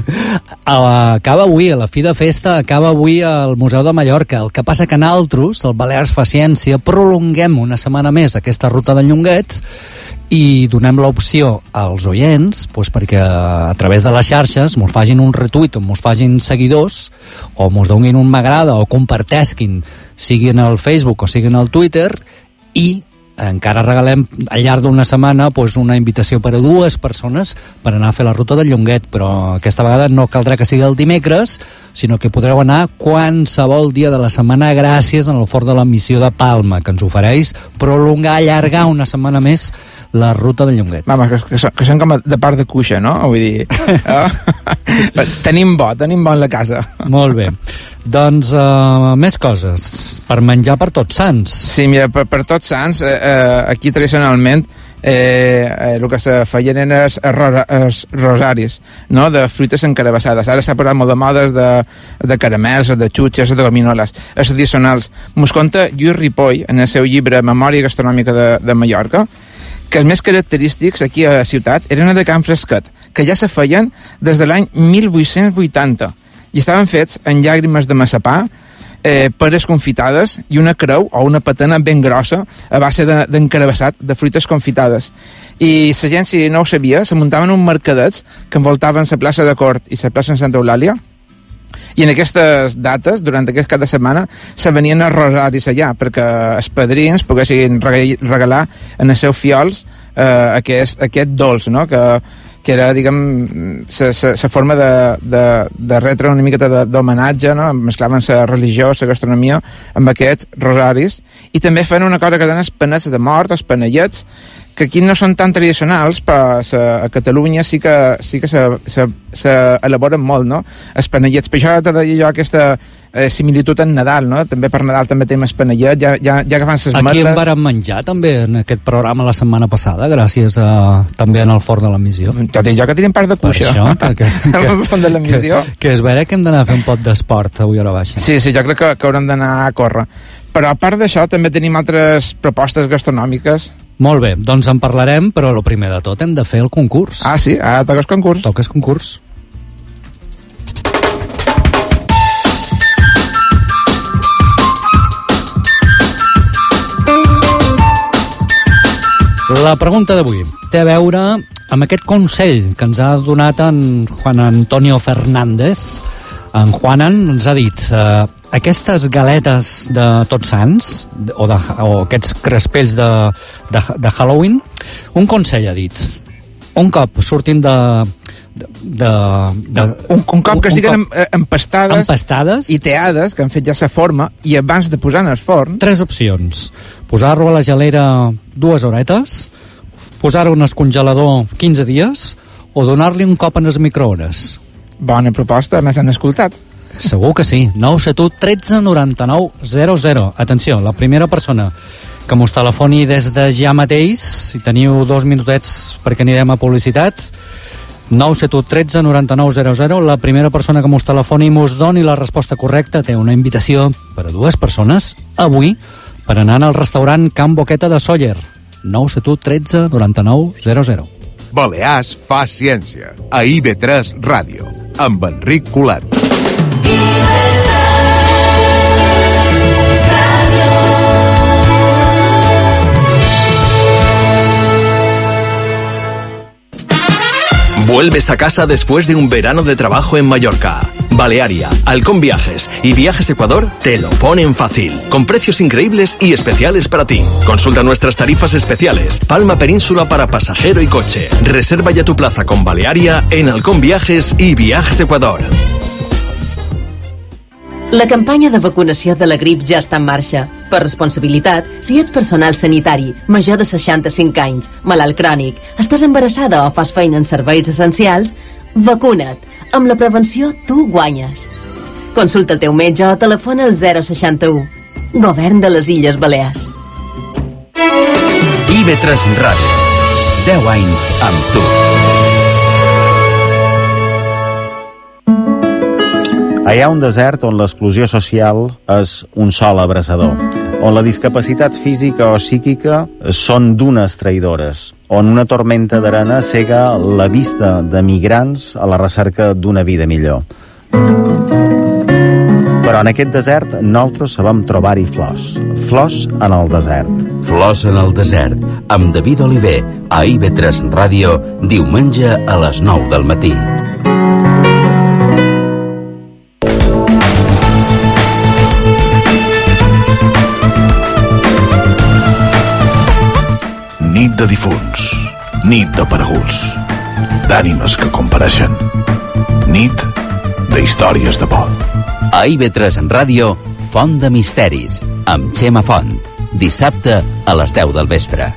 acaba avui, a la fi de festa, acaba avui al Museu de Mallorca. El que passa que nosaltres, el Balears fa Ciència, prolonguem una setmana més aquesta ruta de Llonguet i donem l'opció als oients pues, perquè a través de les xarxes mos facin un retuit o mos facin seguidors o mos donin un m'agrada o compartesquin, sigui en el Facebook o sigui en el Twitter, i encara regalem al llarg d'una setmana pues, una invitació per a dues persones per anar a fer la ruta del Llonguet, però aquesta vegada no caldrà que sigui el dimecres, sinó que podreu anar qualsevol dia de la setmana gràcies al Fort de la Missió de Palma, que ens ofereix prolongar, allargar una setmana més la ruta del Llonguet. Mama, que, que, que són com de part de cuixa, no? Vull dir, eh? tenim bo, tenim bo en la casa. Molt bé. Doncs uh, més coses per menjar per Tots Sants. Sí, mira, per, per Tots Sants, eh, eh, aquí tradicionalment eh, eh, el que se feien eren els, els rosaris, no?, de fruites encarabassades. Ara s'ha parlat molt de modes de, de caramels, de xutxes, de gominoles, els tradicionals. Mos conta Lluís Ripoll, en el seu llibre Memòria Gastronòmica de, de Mallorca, que els més característics aquí a la ciutat eren de Can Fresquet, que ja se feien des de l'any mil vuit-cents vuitanta, i estaven fets en llàgrimes de massapà, eh, peres confitades i una creu o una patena ben grossa a base d'encarabassat de, de fruites confitades. I la gent, si no ho sabia, se muntaven uns mercadets que envoltaven la plaça de Cort i la plaça de Santa Eulàlia, i en aquestes dates, durant aquest cap de setmana, se venien els rosaris allà perquè els padrins poguessin regalar en els seus fiols eh, aquest, aquest dolç, no?, que que era, diguem, la forma de, de, de retre una miqueta d'homenatge, no? Mesclaven la religió, la gastronomia, amb aquests rosaris, i també feien una cosa que deien els panets de mort, els panellets, que aquí no són tan tradicionals, però a Catalunya sí que sí que s'elaboren molt, no? Els panellets, per això te deia jo aquesta eh, similitud en Nadal, no? També per Nadal també tenim els panellets, ja, ja, ja que fan ses Aquí merles. en vàrem menjar també en aquest programa la setmana passada, gràcies a, també en el forn de l'emissió. Jo dic jo que tenim part de cuixa. Per això, que, que, que, el forn de l'emissió. Que, que és vera que hem d'anar a fer un pot d'esport avui a hora baixa. Sí, sí, jo crec que, que haurem d'anar a córrer. Però a part d'això també tenim altres propostes gastronòmiques. Molt bé, doncs en parlarem, però el primer de tot hem de fer el concurs. Ah, sí? Ah, toques concurs. Toques concurs. La pregunta d'avui té a veure amb aquest consell que ens ha donat en Juan Antonio Fernández. En Juanan ens ha dit eh, aquestes galetes de Tots Sants o, de, o aquests crespells de, de, de Halloween, un consell ha dit, un cop sortim de, de, de, de un, un cop que estiguen cop, empastades, empastades i teades, que han fet ja sa forma, i abans de posar en el forn, tres opcions: posar-ho a la gelera dues horetes, posar-ho en el congelador quinze dies o donar-li un cop en els microones. Bona proposta, més han escoltat. Segur que sí. nou set u tretze noranta-nou zero zero. Atenció, la primera persona que mos telefoni des de ja mateix, si teniu dos minutets perquè anirem a publicitat, nou set u tretze noranta-nou zero zero, la primera persona que mos telefoni i mos doni la resposta correcta té una invitació per a dues persones avui per anar al restaurant Can Boqueta de Sóller. nou set u tretze noranta-nou zero zero. Balears fa ciència a I B tres Ràdio amb Enric Colat. Vuelves a casa después de un verano de trabajo en Mallorca. Balearia, Halcón Viajes y Viajes Ecuador te lo ponen fácil, con precios increíbles y especiales para ti. Consulta nuestras tarifas especiales. Palma Península para pasajero y coche. Reserva ya tu plaza con Balearia en Halcón Viajes y Viajes Ecuador. La campanya de vacunació de la grip ja està en marxa. Per responsabilitat, si ets personal sanitari, major de seixanta-cinc anys, malalt crònic, estàs embarassada o fas feina en serveis essencials, vacuna't. Amb la prevenció tu guanyes. Consulta el teu metge o telefona al zero seixanta-u. Govern de les Illes Balears. I B tres Ràdio. deu anys amb tu. Hi ha un desert on l'exclusió social és un sol abraçador, on la discapacitat física o psíquica són dunes traïdores, on una tormenta d'arena cega la vista de migrants a la recerca d'una vida millor. Però en aquest desert nosaltres sabem trobar-hi flors. Flors en el desert. Flors en el desert, amb David Oliver, a I B tres Ràdio, diumenge a les nou del matí. Nit de difunts, nit d'apareguts, d'ànimes que compareixen, nit de històries de por. A I B tres Ràdio, Font de Misteris, amb Xema Font, dissabte a les deu del vespre.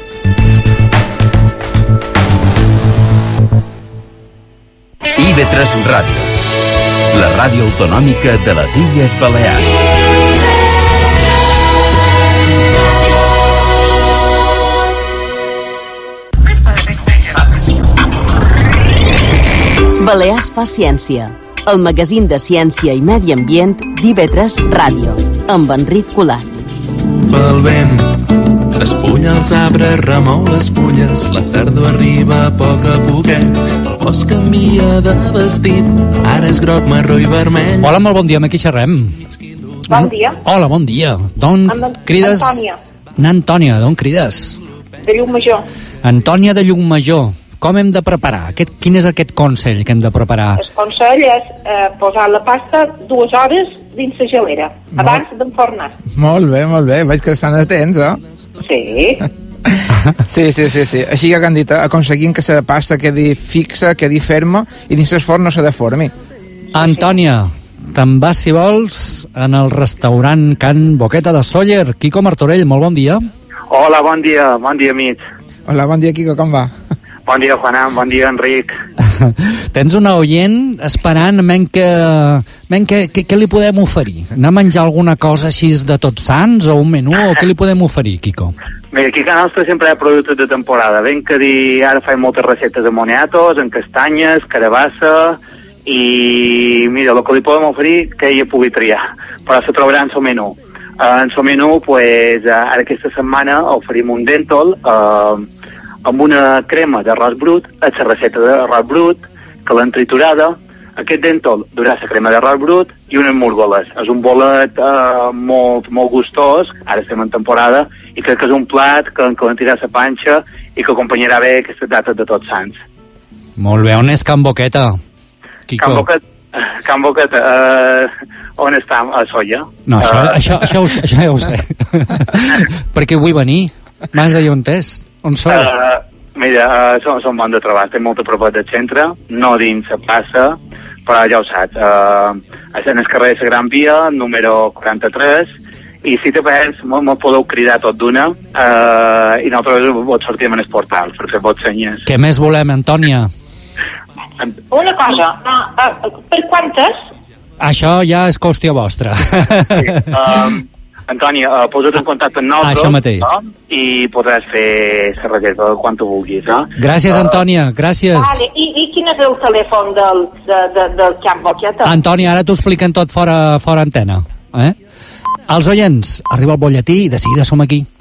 I B tres Ràdio, la ràdio autonòmica de les Illes Balears. Balears fa ciència, el magazín de ciència i medi ambient d'I B tres Ràdio, amb Enric Colat. Pel vent, despulla els arbres, remou les fulles, la tardor arriba a poc a poquet, el bosc canvia de vestit, ara és groc, marró i vermell. Hola, molt bon dia, amb qui xerrem? Bon dia. Hola, bon dia. D'on crides? Antònia. Antònia, d'on crides? De Llumajor. Antònia de Llumajor. Com hem de preparar? Aquest, quin és aquest consell que hem de preparar? El consell és eh, posar la pasta dues hores dins la gelera, abans d'enfornar. Molt bé, molt bé. Veig que estan atents, eh? Sí. Sí, sí, sí, sí. Així que han dit, aconseguint que la pasta quedi fixa, quedi ferma i dins el forn no se deformi. Antònia, te'n vas, si vols, en el restaurant Can Boqueta de Sóller. Quico Martorell, molt bon dia. Hola, bon dia, bon dia, amics. Hola, bon dia, Quico, com va? Bon dia, Juanam, bon dia, Enric. Tens una oient esperant, men que, men que, que, què li podem oferir? Anar a menjar alguna cosa així de Tots Sants o un menú, o què li podem oferir, Quico? Mira, aquí a casa nostra sempre hi ha productes de temporada. Ben que dir, ara faig moltes receptes de moniatos, en castanyes, carabassa, i mira, el que li podem oferir que ella pugui triar, però se trobarà en el menú. Uh, en el menú, pues, uh, ara aquesta setmana oferim un dèntol uh, amb una crema d'arròs brut, és la recepta d'arròs brut, que l'han triturada. Aquest dèntol durà la crema d'arròs brut i unes múrgoles. És un bolet uh, molt, molt gustós, ara estem en temporada, i crec que és un plat que, que l'entirà a la panxa i que acompanyarà bé aquestes dates de Tots Sants. Molt bé, on és Can Boqueta, Quico? Can Boqueta, Can Boqueta uh, on està? A Solla. No, això, uh, això, això, això, això ja ho sé. Perquè vull venir. M'has de dir on és. On sou? Uh, mira, uh, som, som bons de trobar. Estem molt a prop del centre, no dins la plaça, però ja ho saps. Uh, en el carrer de la Gran Via, número quaranta-tres, i si te veus, me podeu cridar tot d'una, uh, i nosaltres vos sortim en el portal per fer vos senyes. Què més volem, Antònia? Una cosa, uh, uh, per quantes? Això ja és qüestió vostra. Sí. Um, Antònia, uh, posa't en contacte amb nosaltres, això mateix. No? I podràs fer la reserva quan tu vulguis. Eh? Gràcies, Antònia, gràcies. Vale. I, I quin és el telèfon del, de, de, del Can Boqueta? Antònia, ara t'ho expliquen tot fora, fora antena. Eh? Els oients, arriba el butlletí i de seguida som aquí.